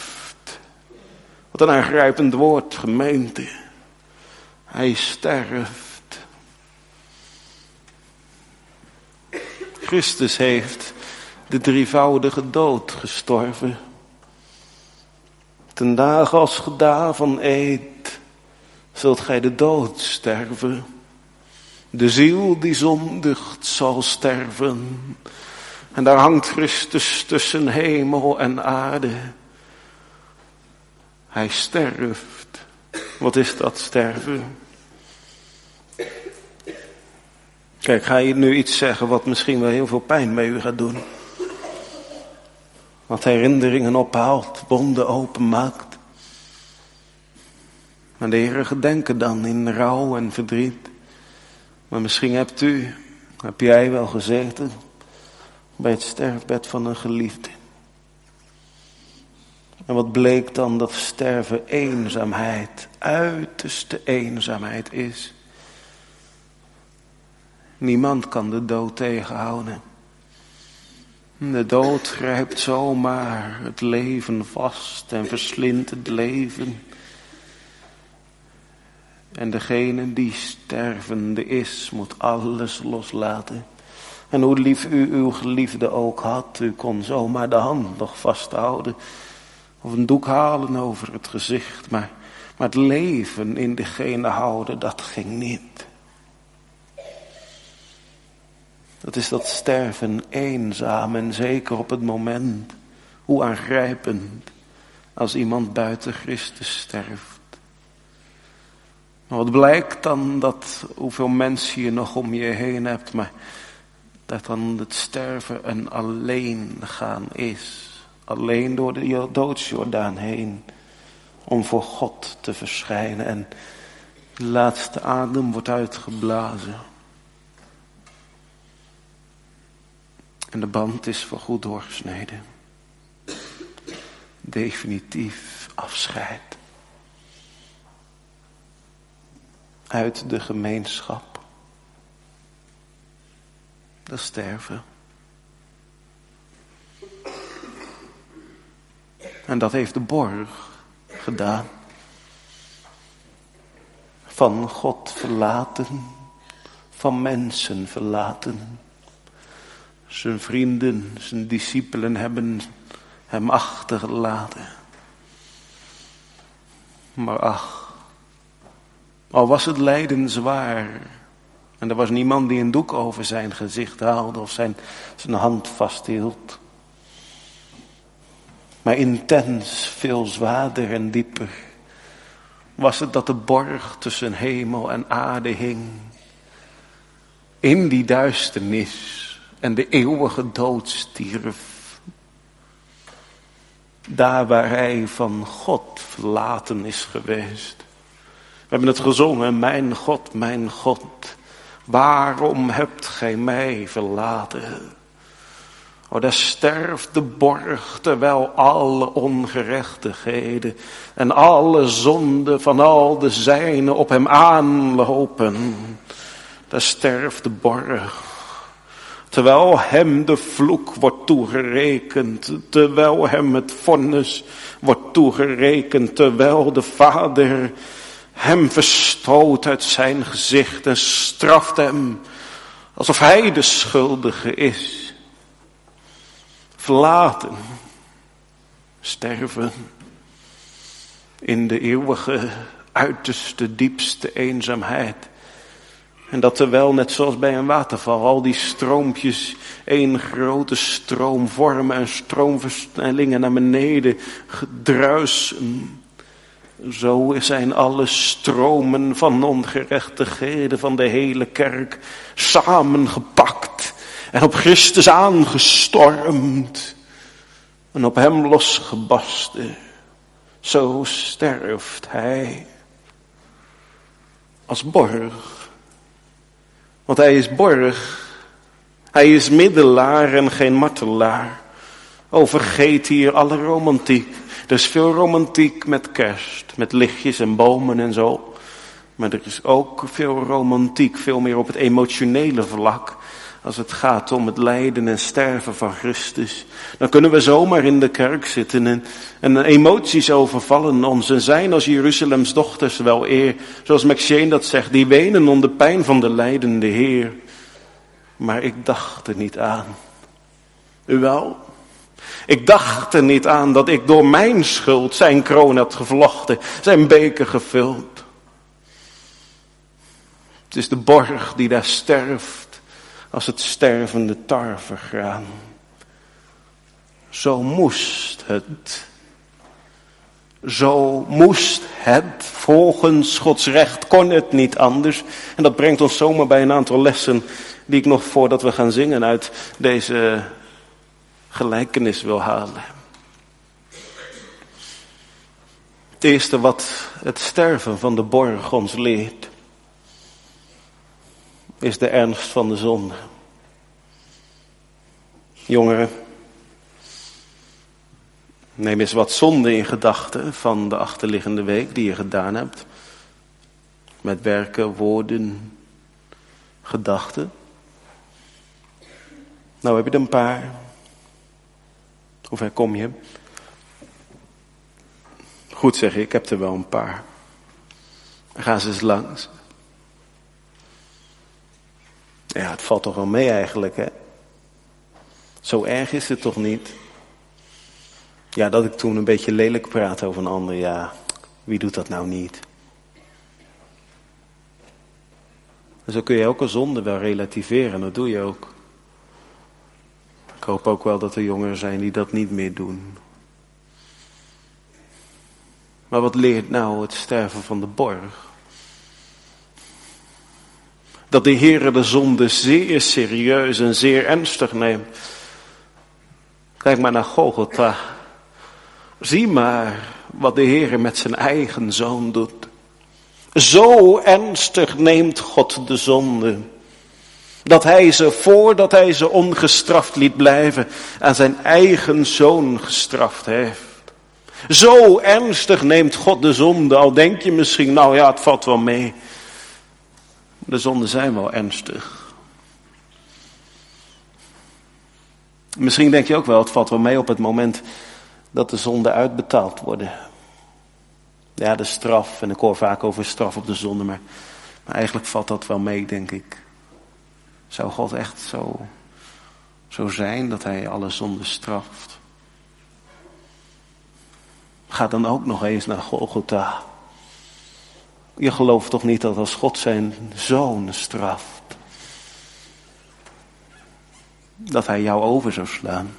Wat een aangrijpend woord, gemeente. Hij sterft. Christus heeft de drievoudige dood gestorven. Ten dagen als ge daarvan eet, zult gij de dood sterven. De ziel die zondigt zal sterven. En daar hangt Christus tussen hemel en aarde. Hij sterft. Wat is dat sterven? Kijk, ga je nu iets zeggen wat misschien wel heel veel pijn bij u gaat doen. Wat herinneringen ophaalt, wonden openmaakt. Maar de Heere gedenken dan in rouw en verdriet. Maar misschien hebt u, heb jij wel gezeten bij het sterfbed van een geliefde. En wat bleek dan? Dat sterven eenzaamheid, uiterste eenzaamheid is. Niemand kan de dood tegenhouden. De dood grijpt zomaar het leven vast en verslindt het leven. En degene die stervende is, moet alles loslaten. En hoe lief u uw geliefde ook had, u kon zomaar de hand nog vasthouden. Of een doek halen over het gezicht. Maar, maar het leven in degene houden, dat ging niet. Dat is dat sterven eenzaam en zeker op het moment. Hoe aangrijpend als iemand buiten Christus sterft. Maar wat blijkt dan? Dat hoeveel mensen je nog om je heen hebt. Maar dat dan het sterven een alleen gaan is. Alleen door de doodsjordaan heen. Om voor God te verschijnen. En de laatste adem wordt uitgeblazen. En de band is voorgoed doorgesneden. Definitief afscheid. Uit de gemeenschap. Dat sterven. En dat heeft de borg gedaan. Van God verlaten. Van mensen verlaten. Zijn vrienden, zijn discipelen hebben hem achtergelaten. Maar ach, al was het lijden zwaar. En er was niemand die een doek over zijn gezicht haalde of zijn, zijn hand vasthield. Maar intens, veel zwaarder en dieper was het dat de borg tussen hemel en aarde hing. In die duisternis en de eeuwige dood stierf. Daar waar hij van God verlaten is geweest. We hebben het gezongen, mijn God, mijn God, waarom hebt gij mij verlaten? Oh, daar sterft de borg, terwijl alle ongerechtigheden en alle zonden van al de zijnen op hem aanlopen. Daar sterft de borg. Terwijl hem de vloek wordt toegerekend, terwijl hem het vonnis wordt toegerekend, terwijl de Vader hem verstoot uit zijn gezicht en straft hem alsof hij de schuldige is. Verlaten, sterven in de eeuwige, uiterste, diepste eenzaamheid. En dat terwijl, net zoals bij een waterval, al die stroompjes één grote stroom vormen en stroomversnellingen naar beneden gedruisen. Zo zijn alle stromen van ongerechtigheden van de hele kerk samengepakt en op Christus aangestormd en op hem losgebarsten. Zo sterft hij als borg. Want hij is borg, hij is middelaar en geen martelaar. Oh, vergeet hier alle romantiek. Er is veel romantiek met kerst, met lichtjes en bomen en zo. Maar er is ook veel romantiek, veel meer op het emotionele vlak. Als het gaat om het lijden en sterven van Christus. Dan kunnen we zomaar in de kerk zitten en, en emoties overvallen ons. En zijn als Jeruzalems dochters wel eer. Zoals Max Shane dat zegt, die wenen onder pijn van de lijdende Heer. Maar ik dacht er niet aan. U wel? Ik dacht er niet aan dat ik door mijn schuld zijn kroon had gevlochten, zijn beker gevuld. Het is de borg die daar sterft als het stervende tarwegraan. Zo moest het. Zo moest het. Volgens Gods recht kon het niet anders. En dat brengt ons zomaar bij een aantal lessen die ik nog voordat we gaan zingen uit deze gelijkenis wil halen. Het eerste wat het sterven van de borg ons leert, is de ernst van de zonde. Jongeren, neem eens wat zonde in gedachten van de achterliggende week die je gedaan hebt. Met werken, woorden, gedachten. Nou heb je er een paar. Hoe ver kom je? Goed zeg ik, ik heb er wel een paar. Dan gaan ze eens langs. Ja, het valt toch wel mee eigenlijk, hè? Zo erg is het toch niet? Ja, dat ik toen een beetje lelijk praat over een ander, ja, wie doet dat nou niet? En zo kun je elke zonde wel relativeren, dat doe je ook. Ik hoop ook wel dat er jongeren zijn die dat niet meer doen. Maar wat leert nou het sterven van de borg? Dat de Heere de zonde zeer serieus en zeer ernstig neemt. Kijk maar naar Golgotha. Zie maar wat de Heere met zijn eigen zoon doet. Zo ernstig neemt God de zonde. Dat hij ze, voordat hij ze ongestraft liet blijven, aan zijn eigen zoon gestraft heeft. Zo ernstig neemt God de zonde, al denk je misschien, nou ja, het valt wel mee. De zonden zijn wel ernstig. Misschien denk je ook wel, het valt wel mee op het moment dat de zonden uitbetaald worden. Ja, de straf, en ik hoor vaak over straf op de zonde, maar, maar eigenlijk valt dat wel mee, denk ik. Zou God echt zo, zo zijn dat hij alle zonden straft? Ga dan ook nog eens naar Golgotha. Je gelooft toch niet dat als God zijn zoon straft, dat hij jou over zou slaan?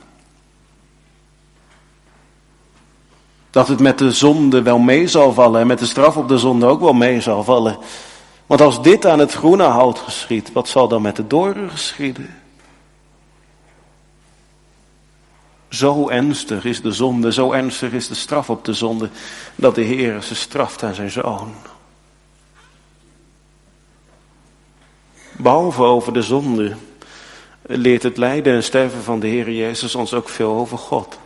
Dat het met de zonde wel mee zal vallen en met de straf op de zonde ook wel mee zal vallen. Want als dit aan het groene hout geschiedt, wat zal dan met de doornen geschieden? Zo ernstig is de zonde, zo ernstig is de straf op de zonde, dat de Heer ze straft aan zijn zoon. Behalve over de zonde leert het lijden en sterven van de Heer Jezus ons ook veel over God.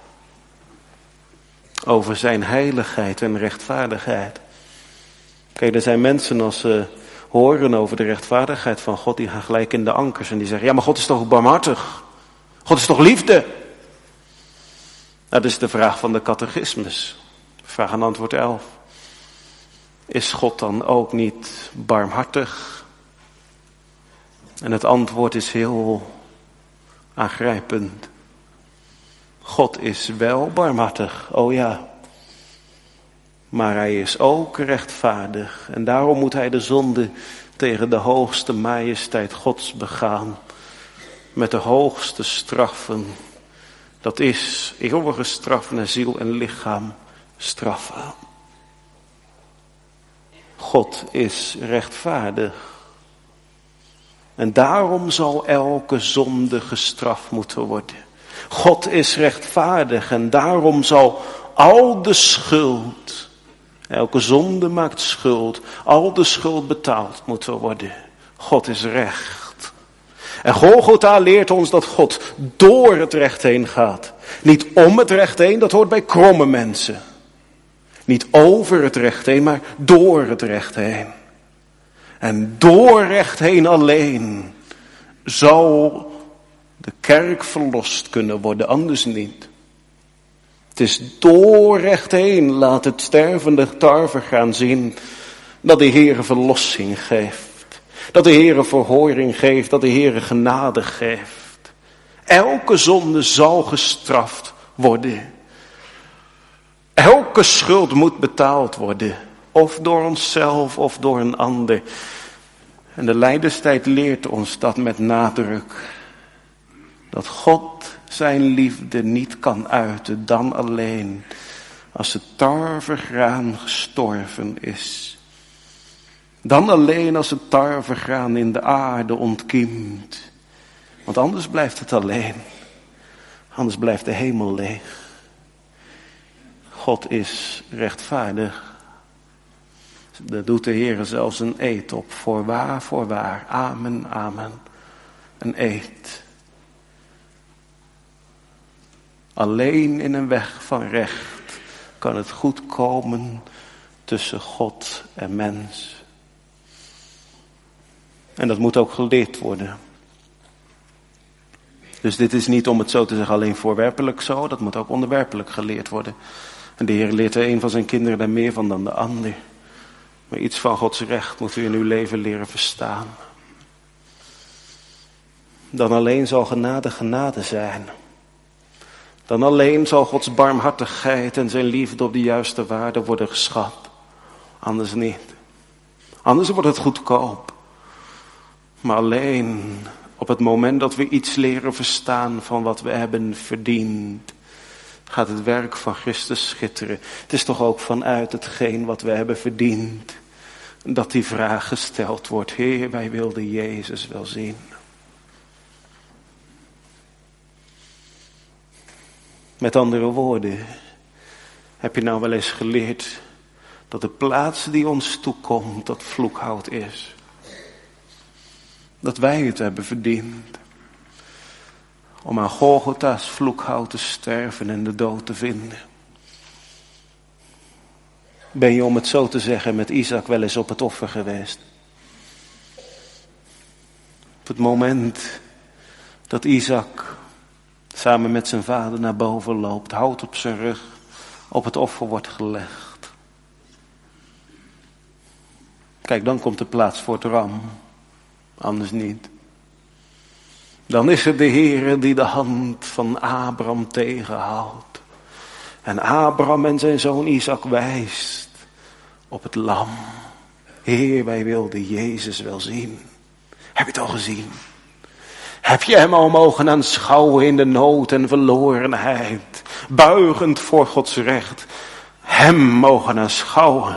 Over zijn heiligheid en rechtvaardigheid. Kijk, er zijn mensen als ze horen over de rechtvaardigheid van God, die gaan gelijk in de ankers en die zeggen, ja, maar God is toch barmhartig? God is toch liefde? Nou, dat is de vraag van de catechismus. Vraag en antwoord elf. Is God dan ook niet barmhartig? En het antwoord is heel aangrijpend. God is wel barmhartig, oh ja. Maar hij is ook rechtvaardig. En daarom moet hij de zonde tegen de hoogste majesteit Gods begaan. Met de hoogste straffen. Dat is eeuwige straf naar ziel en lichaam straffen. God is rechtvaardig. En daarom zal elke zonde gestraft moeten worden. God is rechtvaardig en daarom zal al de schuld, elke zonde maakt schuld, al de schuld betaald moeten worden. God is recht. En Golgotha leert ons dat God door het recht heen gaat. Niet om het recht heen, dat hoort bij kromme mensen. Niet over het recht heen, maar door het recht heen. En door recht heen alleen zal de kerk verlost kunnen worden, anders niet. Het is door recht heen, laat het stervende tarwe gaan zien, dat de Heer verlossing geeft. Dat de Heere verhoring geeft, dat de Heere genade geeft. Elke zonde zal gestraft worden. Elke schuld moet betaald worden. Of door onszelf of door een ander. En de lijdenstijd leert ons dat met nadruk. Dat God zijn liefde niet kan uiten dan alleen als het tarwegraan gestorven is. Dan alleen als het tarwegraan in de aarde ontkiemt. Want anders blijft het alleen. Anders blijft de hemel leeg. God is rechtvaardig. Daar doet de Heer zelfs een eed op. Voorwaar, voorwaar. Amen, amen. Een eed. Alleen in een weg van recht kan het goed komen tussen God en mens. En dat moet ook geleerd worden. Dus dit is niet, om het zo te zeggen, alleen voorwerpelijk zo. Dat moet ook onderwerpelijk geleerd worden. En de Heer leert er een van zijn kinderen daar meer van dan de ander. Maar iets van Gods recht moet u in uw leven leren verstaan. Dan alleen zal genade genade zijn. Dan alleen zal Gods barmhartigheid en zijn liefde op de juiste waarde worden geschat. Anders niet. Anders wordt het goedkoop. Maar alleen op het moment dat we iets leren verstaan van wat we hebben verdiend, gaat het werk van Christus schitteren. Het is toch ook vanuit hetgeen wat we hebben verdiend dat die vraag gesteld wordt. Heer, wij wilden Jezus wel zien. Met andere woorden, heb je nou wel eens geleerd dat de plaats die ons toekomt, dat vloekhout is? Dat wij het hebben verdiend. Om aan Golgotha's vloekhout te sterven en de dood te vinden. Ben je, om het zo te zeggen, met Isaac wel eens op het offer geweest? Op het moment dat Isaac samen met zijn vader naar boven loopt, hout op zijn rug, op het offer wordt gelegd. Kijk, dan komt de plaats voor het ram. Anders niet. Dan is het de Heere die de hand van Abraham tegenhoudt. En Abraham en zijn zoon Isaac wijst op het lam. Heer, wij wilden Jezus wel zien. Heb je het al gezien? Heb je hem al mogen aanschouwen in de nood en verlorenheid? Buigend voor Gods recht. Hem mogen aanschouwen.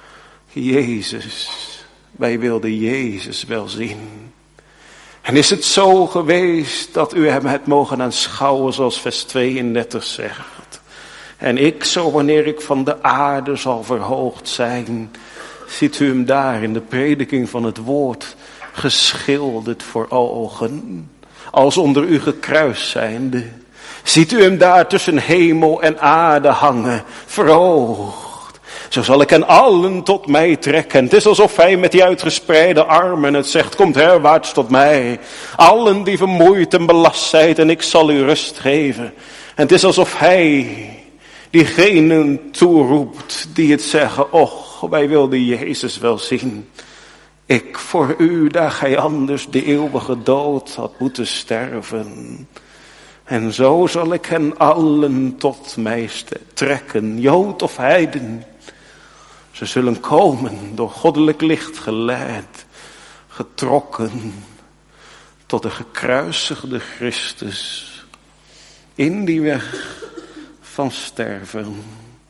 Jezus, wij wilden Jezus wel zien. En is het zo geweest dat u hem hebt mogen aanschouwen zoals vers tweeëndertig zegt. En ik, zo wanneer ik van de aarde zal verhoogd zijn, ziet u hem daar in de prediking van het woord geschilderd voor ogen. Als onder u gekruist zijnde. Ziet u hem daar tussen hemel en aarde hangen, verhoogd. Zo zal ik hen allen tot mij trekken. Het is alsof hij met die uitgespreide armen het zegt, komt herwaarts tot mij. Allen die vermoeid en belast zijt en ik zal u rust geven. En het is alsof hij diegenen toeroept die het zeggen, och, wij wilden Jezus wel zien. Ik voor u, daar gij anders de eeuwige dood had moeten sterven. En zo zal ik hen allen tot mij trekken, Jood of heiden. Ze zullen komen, door goddelijk licht geleid, getrokken tot de gekruisigde Christus. In die weg van sterven.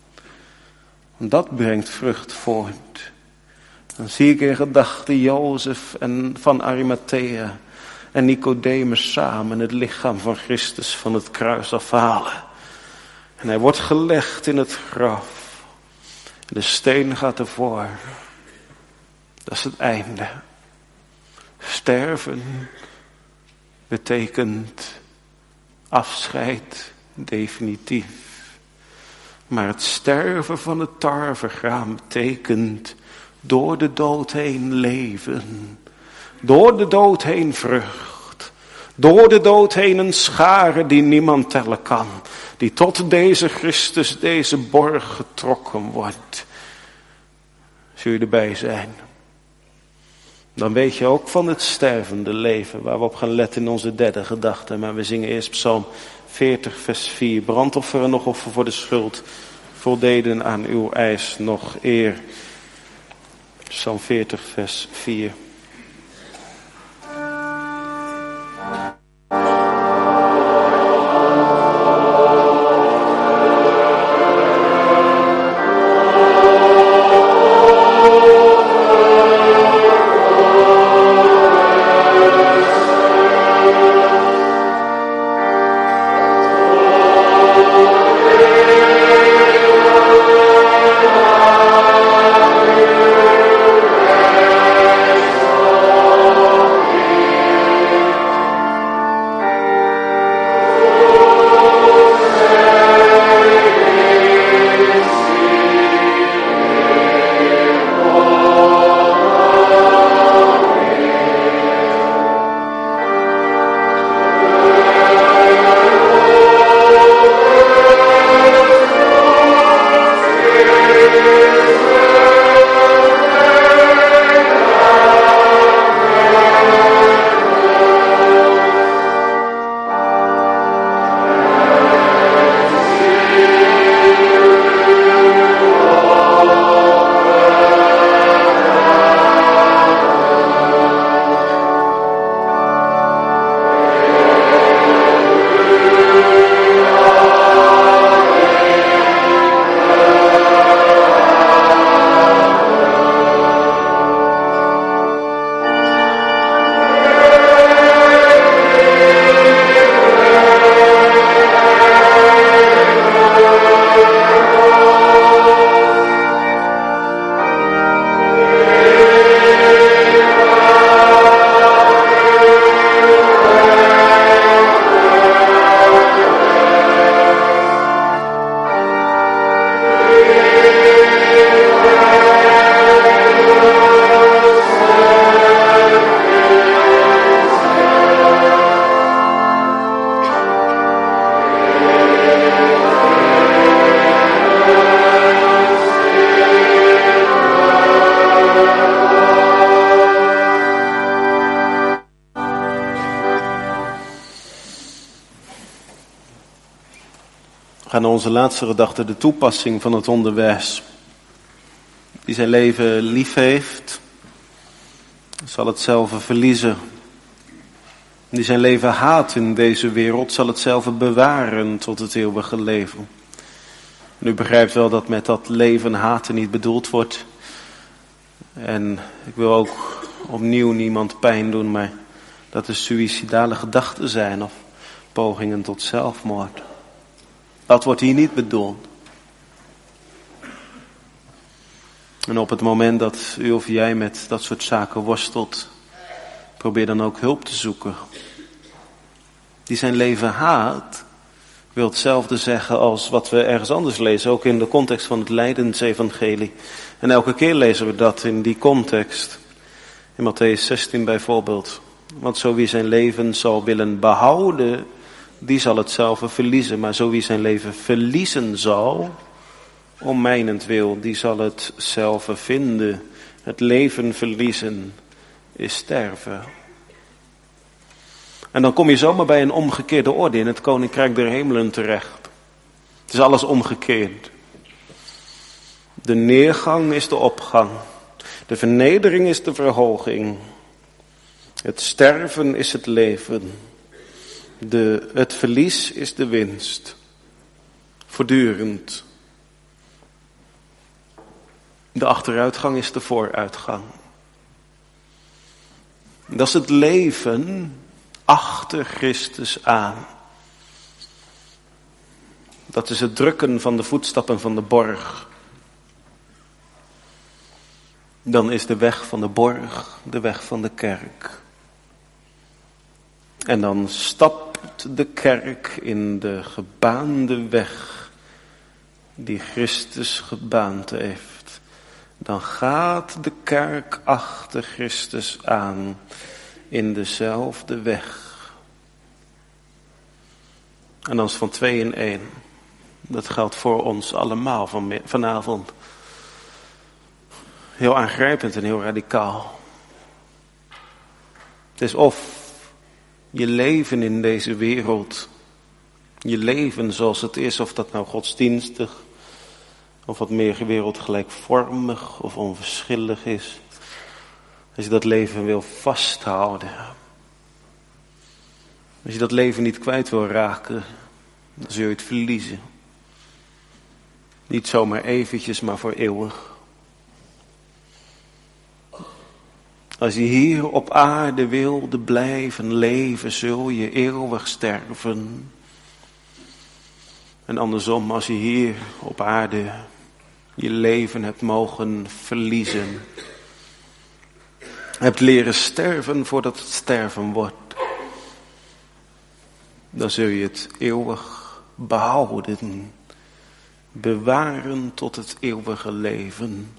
Dat brengt vrucht voort. Dan zie ik in gedachten Jozef en van Arimathea en Nicodemus samen het lichaam van Christus van het kruis afhalen. En hij wordt gelegd in het graf. De steen gaat ervoor. Dat is het einde. Sterven betekent afscheid definitief. Maar het sterven van het tarwegraan betekent door de dood heen leven. Door de dood heen vrucht. Door de dood heen een schare die niemand tellen kan. Die tot deze Christus, deze borg getrokken wordt. Zul je erbij zijn? Dan weet je ook van het stervende leven, waar we op gaan letten in onze derde gedachte. Maar we zingen eerst Psalm veertig, vers vier. Brandoffer en nog offer voor de schuld voldeden aan uw eis nog eer. Psalm veertig, vers vier. We gaan naar onze laatste gedachte, de toepassing van het onderwijs. Die zijn leven lief heeft, zal het zelf verliezen. Die zijn leven haat in deze wereld, zal het zelf bewaren tot het eeuwige leven. En u begrijpt wel dat met dat leven haten niet bedoeld wordt. En ik wil ook opnieuw niemand pijn doen, maar dat er suïcidale gedachten zijn of pogingen tot zelfmoord. Dat wordt hier niet bedoeld. En op het moment dat u of jij met dat soort zaken worstelt, probeer dan ook hulp te zoeken. Die zijn leven haat, wil hetzelfde zeggen als wat we ergens anders lezen, ook in de context van het lijdensevangelie. En elke keer lezen we dat in die context. In Matthäus zestien bijvoorbeeld. Want zo wie zijn leven zal willen behouden, die zal het zelf verliezen. Maar zo wie zijn leven verliezen zal, om mijnentwil, die zal het zelf vinden. Het leven verliezen is sterven. En dan kom je zomaar bij een omgekeerde orde in het koninkrijk der hemelen terecht. Het is alles omgekeerd. De neergang is de opgang. De vernedering is de verhoging. Het sterven is het leven. De, het verlies is de winst. Voortdurend. De achteruitgang is de vooruitgang. Dat is het leven achter Christus aan. Dat is het drukken van de voetstappen van de borg. Dan is de weg van de borg de weg van de kerk. En dan stapt de kerk in de gebaande weg die Christus gebaand heeft. Dan gaat de kerk achter Christus aan in dezelfde weg. En dan is het van twee in één. Dat geldt voor ons allemaal van, vanavond. Heel aangrijpend en heel radicaal. Het is of je leven in deze wereld, je leven zoals het is, of dat nou godsdienstig, of wat meer wereldgelijkvormig of onverschillig is. Als je dat leven wil vasthouden, als je dat leven niet kwijt wil raken, dan zul je het verliezen. Niet zomaar eventjes, maar voor eeuwig. Als je hier op aarde wilde blijven leven, zul je eeuwig sterven. En andersom, als je hier op aarde je leven hebt mogen verliezen, hebt leren sterven voordat het sterven wordt, dan zul je het eeuwig behouden, bewaren tot het eeuwige leven.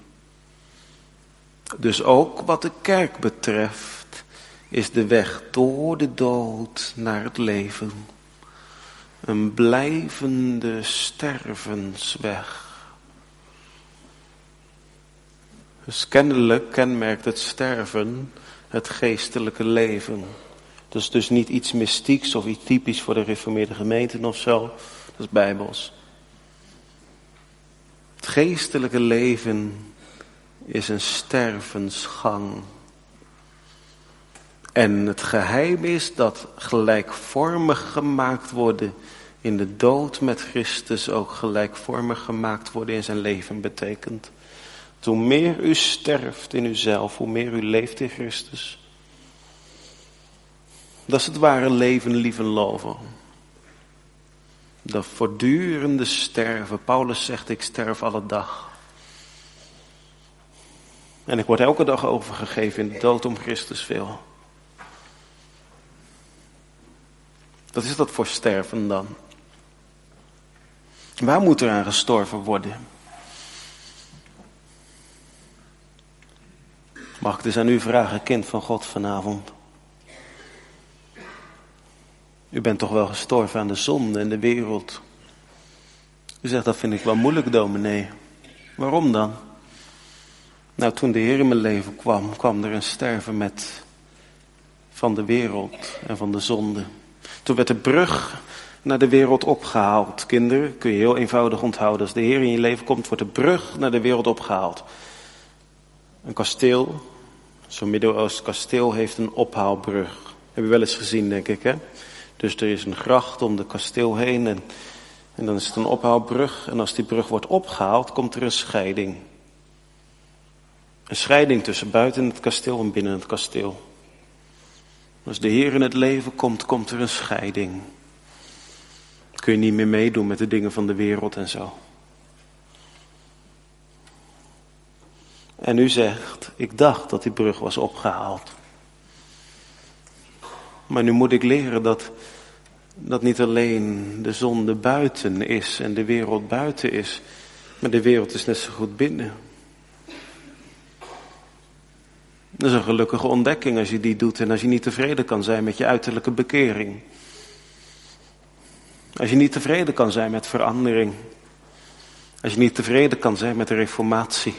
Dus ook wat de kerk betreft is de weg door de dood naar het leven een blijvende stervensweg. Dus kennelijk kenmerkt het sterven het geestelijke leven. Dat is dus niet iets mystieks of iets typisch voor de gereformeerde gemeenten of zo. Dat is bijbels. Het geestelijke leven is een stervensgang. En het geheim is dat gelijkvormig gemaakt worden in de dood met Christus ook gelijkvormig gemaakt worden in zijn leven betekent. Hoe meer u sterft in uzelf, hoe meer u leeft in Christus. Dat is het ware leven, lieve loven. Dat voortdurende sterven. Paulus zegt, ik sterf alle dag. En ik word elke dag overgegeven in de dood om Christus wil. Wat is dat voor sterven dan? Waar moet er aan gestorven worden? Mag ik dus aan u vragen, kind van God vanavond? U bent toch wel gestorven aan de zonde en de wereld? U zegt, dat vind ik wel moeilijk, dominee. Waarom dan? Nou, toen de Heer in mijn leven kwam, kwam er een sterven met van de wereld en van de zonde. Toen werd de brug naar de wereld opgehaald. Kinderen, kun je heel eenvoudig onthouden. Als de Heer in je leven komt, wordt de brug naar de wereld opgehaald. Een kasteel, zo'n Midden-Oost kasteel, heeft een ophaalbrug. Heb je wel eens gezien, denk ik, hè? Dus er is een gracht om de kasteel heen en, en dan is het een ophaalbrug. En als die brug wordt opgehaald, komt er een scheiding. Een scheiding tussen buiten het kasteel en binnen het kasteel. Als de Heer in het leven komt, komt er een scheiding. Kun je niet meer meedoen met de dingen van de wereld en zo. En u zegt, ik dacht dat die brug was opgehaald. Maar nu moet ik leren dat, dat niet alleen de zonde buiten is en de wereld buiten is, maar de wereld is net zo goed binnen. Dat is een gelukkige ontdekking als je die doet en als je niet tevreden kan zijn met je uiterlijke bekering. Als je niet tevreden kan zijn met verandering. Als je niet tevreden kan zijn met de reformatie.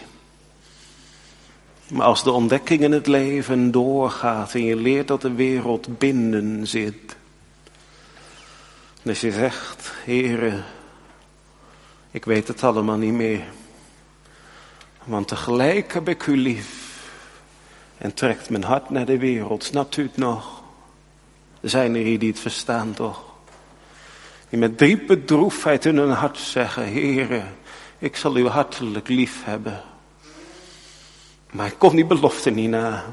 Maar als de ontdekking in het leven doorgaat en je leert dat de wereld binnen zit. En als je zegt, Heere, ik weet het allemaal niet meer. Want tegelijk heb ik u lief. En trekt mijn hart naar de wereld. Snapt u het nog? Er zijn er hier die het verstaan toch? Die met diepe droefheid in hun hart zeggen, Heere, ik zal u hartelijk lief hebben. Maar ik kom die belofte niet na.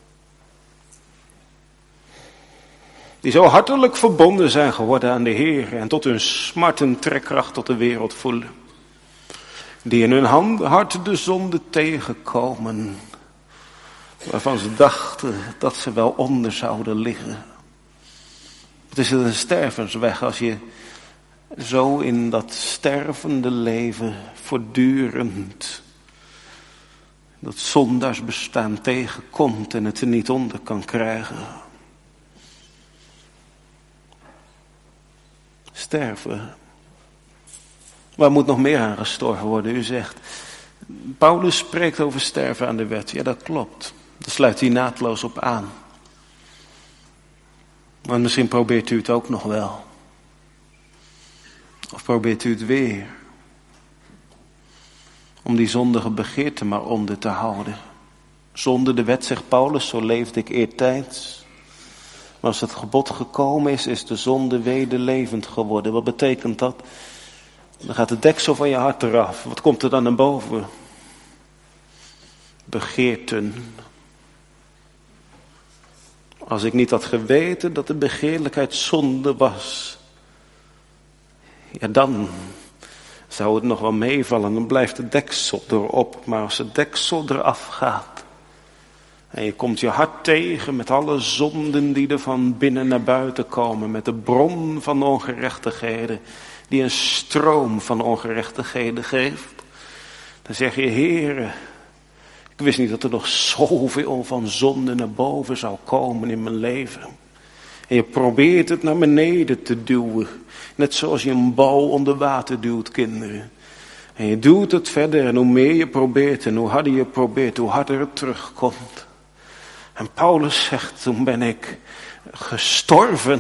Die zo hartelijk verbonden zijn geworden aan de Heer en tot hun smart en trekkracht tot de wereld voelen. Die in hun hand, hart de zonde tegenkomen. Waarvan ze dachten dat ze wel onder zouden liggen. Het is een stervensweg als je zo in dat stervende leven voortdurend dat zondaarsbestaan tegenkomt en het er niet onder kan krijgen. Sterven. Waar moet nog meer aan gestorven worden? U zegt, Paulus spreekt over sterven aan de wet. Ja, dat klopt. Daar sluit hij naadloos op aan. Want misschien probeert u het ook nog wel. Of probeert u het weer. Om die zondige begeerte maar onder te houden. Zonder de wet, zegt Paulus, zo leefde ik eertijds. Maar als het gebod gekomen is, is de zonde wederlevend geworden. Wat betekent dat? Dan gaat de deksel van je hart eraf. Wat komt er dan naar boven? Begeerten. Als ik niet had geweten dat de begeerlijkheid zonde was. Ja, dan zou het nog wel meevallen. Dan blijft de deksel erop. Maar als de deksel eraf gaat. En je komt je hart tegen met alle zonden die er van binnen naar buiten komen. Met de bron van ongerechtigheden. Die een stroom van ongerechtigheden geeft. Dan zeg je, Heere, ik wist niet dat er nog zoveel van zonde naar boven zou komen in mijn leven. En je probeert het naar beneden te duwen. Net zoals je een bal onder water duwt, kinderen. En je duwt het verder en hoe meer je probeert en hoe harder je probeert, hoe harder het terugkomt. En Paulus zegt, toen ben ik gestorven.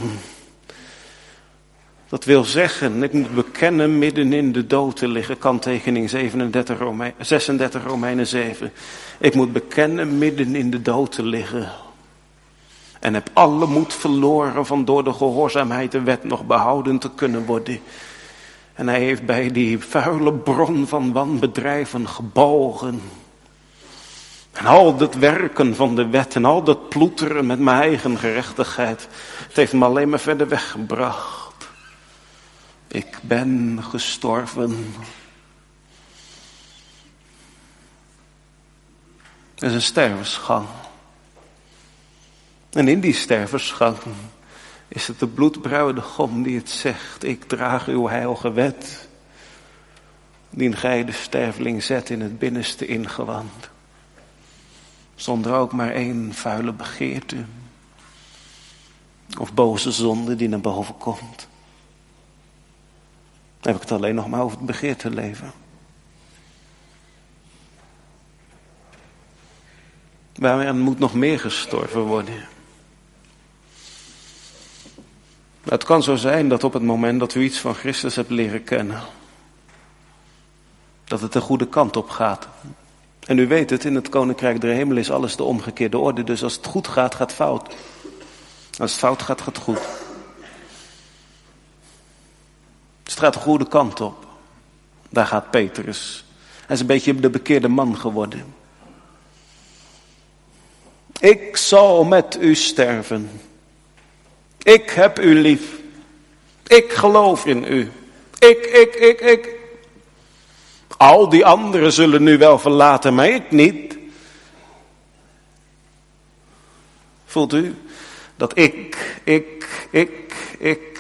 Dat wil zeggen, ik moet bekennen midden in de dood te liggen. Kanttekening zevenendertig Romein, zesendertig Romeinen zeven. Ik moet bekennen midden in de dood te liggen. En heb alle moed verloren van door de gehoorzaamheid de wet nog behouden te kunnen worden. En hij heeft bij die vuile bron van wanbedrijven gebogen. En al dat werken van de wet en al dat ploeteren met mijn eigen gerechtigheid. Het heeft me alleen maar verder weggebracht. Ik ben gestorven. Het is een stervensgang. En in die stervensgang is het de bloedbruidegom die het zegt. Ik draag uw heilige wet. Dien gij de sterveling zet in het binnenste ingewand. Zonder ook maar één vuile begeerte. Of boze zonde die naar boven komt. Dan heb ik het alleen nog maar over het begeerte leven. Waaraan moet nog meer gestorven worden. Het kan zo zijn dat op het moment dat u iets van Christus hebt leren kennen. Dat het de goede kant op gaat. En u weet het, in het Koninkrijk der Hemel is alles de omgekeerde orde. Dus als het goed gaat, gaat het fout. Als het fout gaat, gaat het goed. Het gaat de goede kant op. Daar gaat Petrus. Hij is een beetje de bekeerde man geworden. Ik zal met u sterven. Ik heb u lief. Ik geloof in u. Ik, ik, ik, ik. Al die anderen zullen nu wel verlaten, maar ik niet. Voelt u dat ik, ik, ik, ik.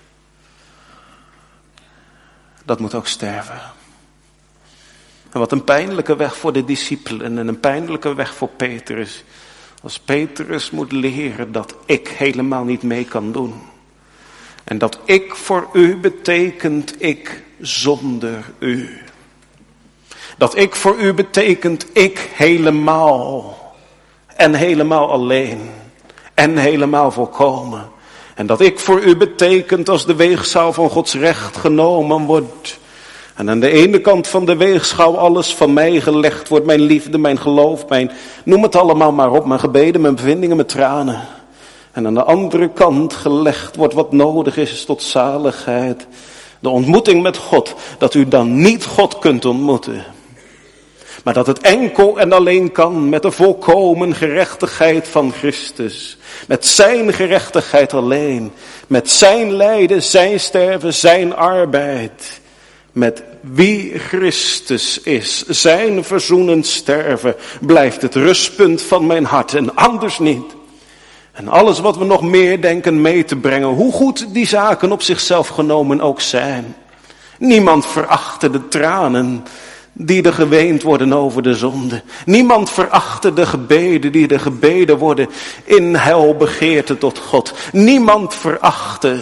Dat moet ook sterven. En wat een pijnlijke weg voor de discipelen en een pijnlijke weg voor Petrus. Als Petrus moet leren dat ik helemaal niet mee kan doen. En dat ik voor u betekent ik zonder u. Dat ik voor u betekent ik helemaal. En helemaal alleen. En helemaal volkomen. En dat ik voor u betekent als de weegschaal van Gods recht genomen wordt. En aan de ene kant van de weegschaal alles van mij gelegd wordt. Mijn liefde, mijn geloof, mijn, noem het allemaal maar op. Mijn gebeden, mijn bevindingen, mijn tranen. En aan de andere kant gelegd wordt wat nodig is tot zaligheid. De ontmoeting met God. Dat u dan niet God kunt ontmoeten. Maar dat het enkel en alleen kan met de volkomen gerechtigheid van Christus. Met zijn gerechtigheid alleen. Met zijn lijden, zijn sterven, zijn arbeid. Met wie Christus is, zijn verzoenend sterven, blijft het rustpunt van mijn hart en anders niet. En alles wat we nog meer denken mee te brengen, hoe goed die zaken op zichzelf genomen ook zijn. Niemand verachtte de tranen die er geweend worden over de zonde. Niemand verachtte de gebeden die er gebeden worden in heilbegeerte tot God. Niemand verachtte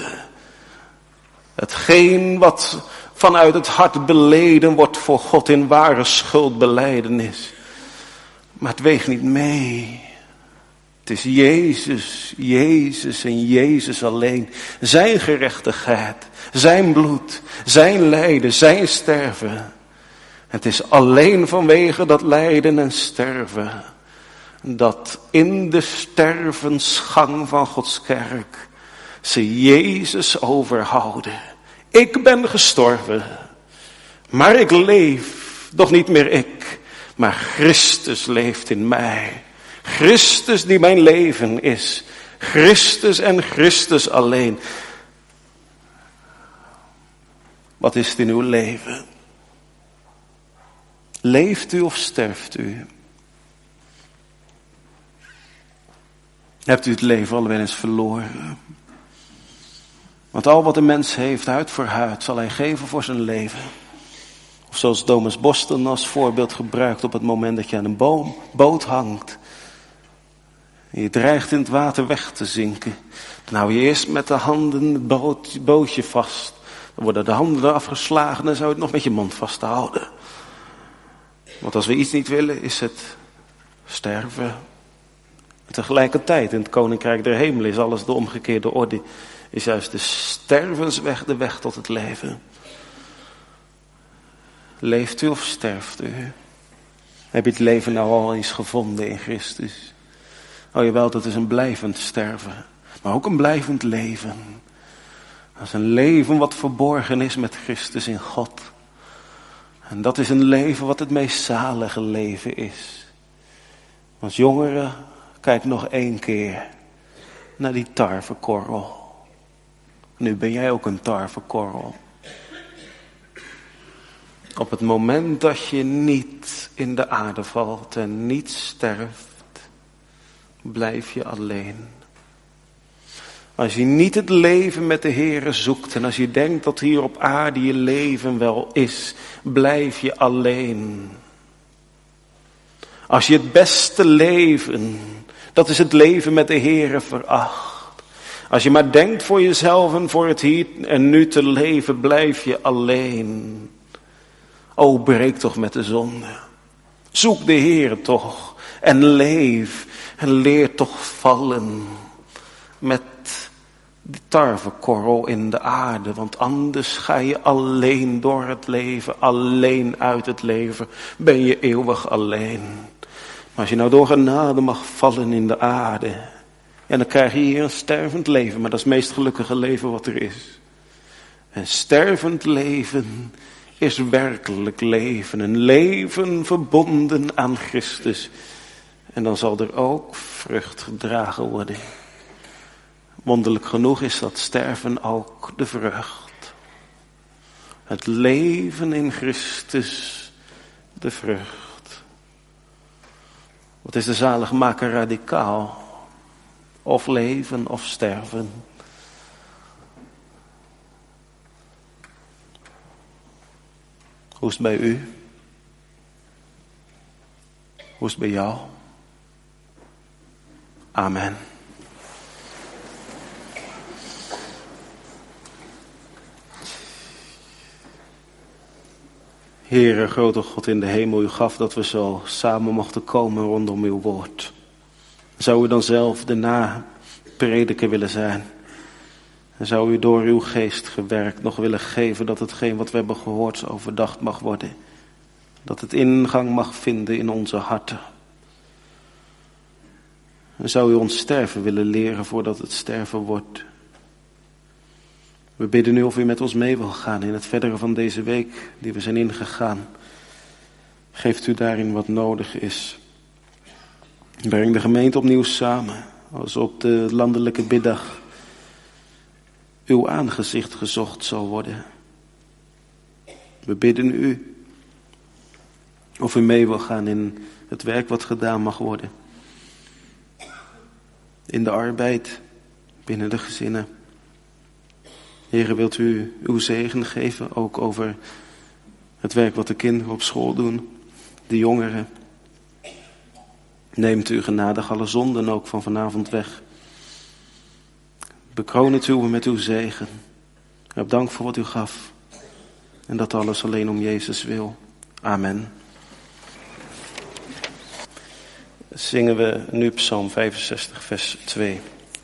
hetgeen wat vanuit het hart beleden wordt voor God in ware schuldbelijdenis. Maar het weegt niet mee. Het is Jezus, Jezus en Jezus alleen. Zijn gerechtigheid, zijn bloed, zijn lijden, zijn sterven. Het is alleen vanwege dat lijden en sterven dat in de stervensgang van Gods kerk ze Jezus overhouden. Ik ben gestorven, maar ik leef, doch niet meer ik, maar Christus leeft in mij. Christus die mijn leven is. Christus en Christus alleen. Wat is het in uw leven? Leeft u of sterft u? Hebt u het leven al wel eens verloren? Want al wat een mens heeft, huid voor huid, zal hij geven voor zijn leven. Of zoals Thomas Boston als voorbeeld gebruikt op het moment dat je aan een boom, boot hangt. En je dreigt in het water weg te zinken. Dan hou je eerst met de handen het boot, bootje vast. Dan worden de handen eraf geslagen en dan zou je het nog met je mond vasthouden. Want als we iets niet willen, is het sterven. En tegelijkertijd in het koninkrijk der hemel is alles de omgekeerde orde. Is juist de stervensweg de weg tot het leven. Leeft u of sterft u? Heb je het leven nou al eens gevonden in Christus? Oh jawel, dat is een blijvend sterven. Maar ook een blijvend leven. Dat is een leven wat verborgen is met Christus in God. En dat is een leven wat het meest zalige leven is. Als jongeren, kijk nog één keer naar die tarwekorrel. Nu ben jij ook een tarwekorrel. Op het moment dat je niet in de aarde valt en niet sterft, blijf je alleen. Als je niet het leven met de Heere zoekt en als je denkt dat hier op aarde je leven wel is, blijf je alleen. Als je het beste leven, dat is het leven met de Heere, veracht. Als je maar denkt voor jezelf en voor het hier en nu te leven, blijf je alleen. O, breek toch met de zonde. Zoek de Heere toch en leef en leer toch vallen met die tarwekorrel in de aarde. Want anders ga je alleen door het leven, alleen uit het leven, ben je eeuwig alleen. Maar als je nou door genade mag vallen in de aarde, ja, dan krijg je hier een stervend leven, maar dat is het meest gelukkige leven wat er is. Een stervend leven is werkelijk leven, een leven verbonden aan Christus. En dan zal er ook vrucht gedragen worden. Wonderlijk genoeg is dat sterven ook de vrucht. Het leven in Christus de vrucht. Wat is de zaligmaker radicaal? Of leven of sterven. Hoe is het bij u? Hoe is het bij jou? Amen. Heere, grote God in de hemel, u gaf dat we zo samen mochten komen rondom uw woord. Zou u dan zelf de naprediker willen zijn? En zou u door uw geest gewerkt nog willen geven dat hetgeen wat we hebben gehoord overdacht mag worden. Dat het ingang mag vinden in onze harten. En zou u ons sterven willen leren voordat het sterven wordt. We bidden u of u met ons mee wil gaan in het verdere van deze week die we zijn ingegaan. Geeft u daarin wat nodig is. Breng de gemeente opnieuw samen, als op de landelijke biddag uw aangezicht gezocht zal worden. We bidden u of u mee wil gaan in het werk wat gedaan mag worden. In de arbeid, binnen de gezinnen. Heere, wilt u uw zegen geven, ook over het werk wat de kinderen op school doen, de jongeren. Neemt u genadig alle zonden ook van vanavond weg. Bekroon het uw met uw zegen. Heb dank voor wat u gaf. En dat alles alleen om Jezus wil. Amen. zingen we nu Psalm vijfenzestig, vers twee.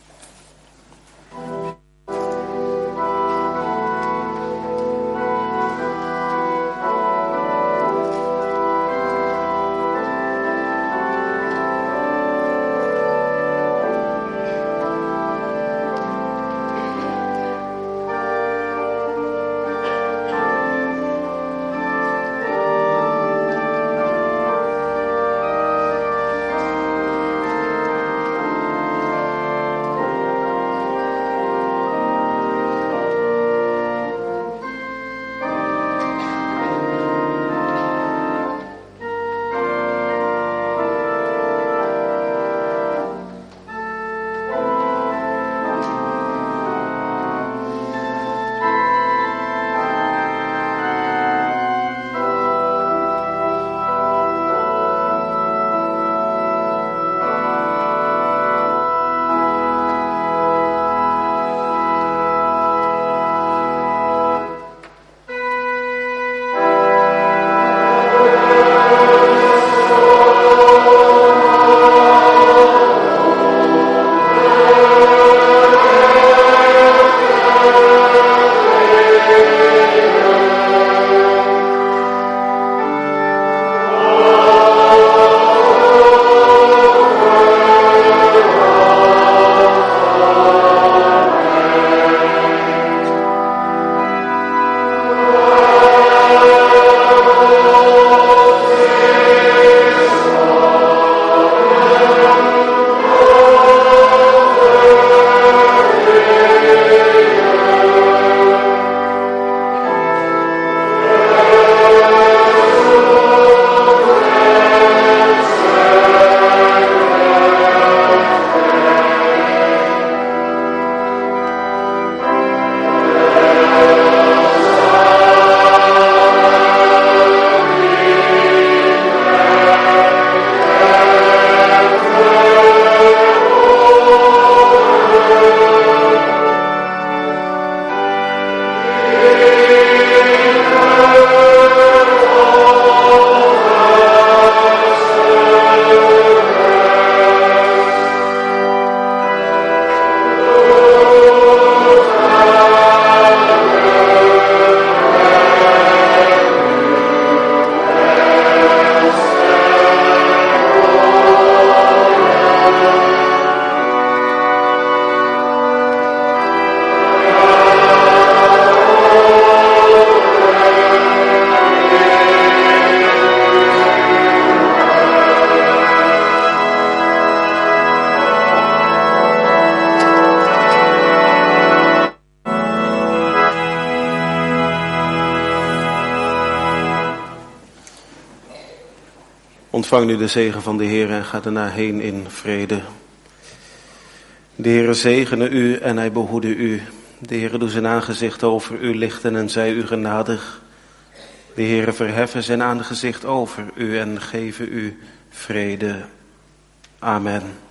Ontvang nu de zegen van de Heer en ga daarna heen in vrede. De Heere zegene u en hij behoede u. De Heere doe zijn aangezicht over u lichten en zij u genadig. De Heere verheffen zijn aangezicht over u en geven u vrede. Amen.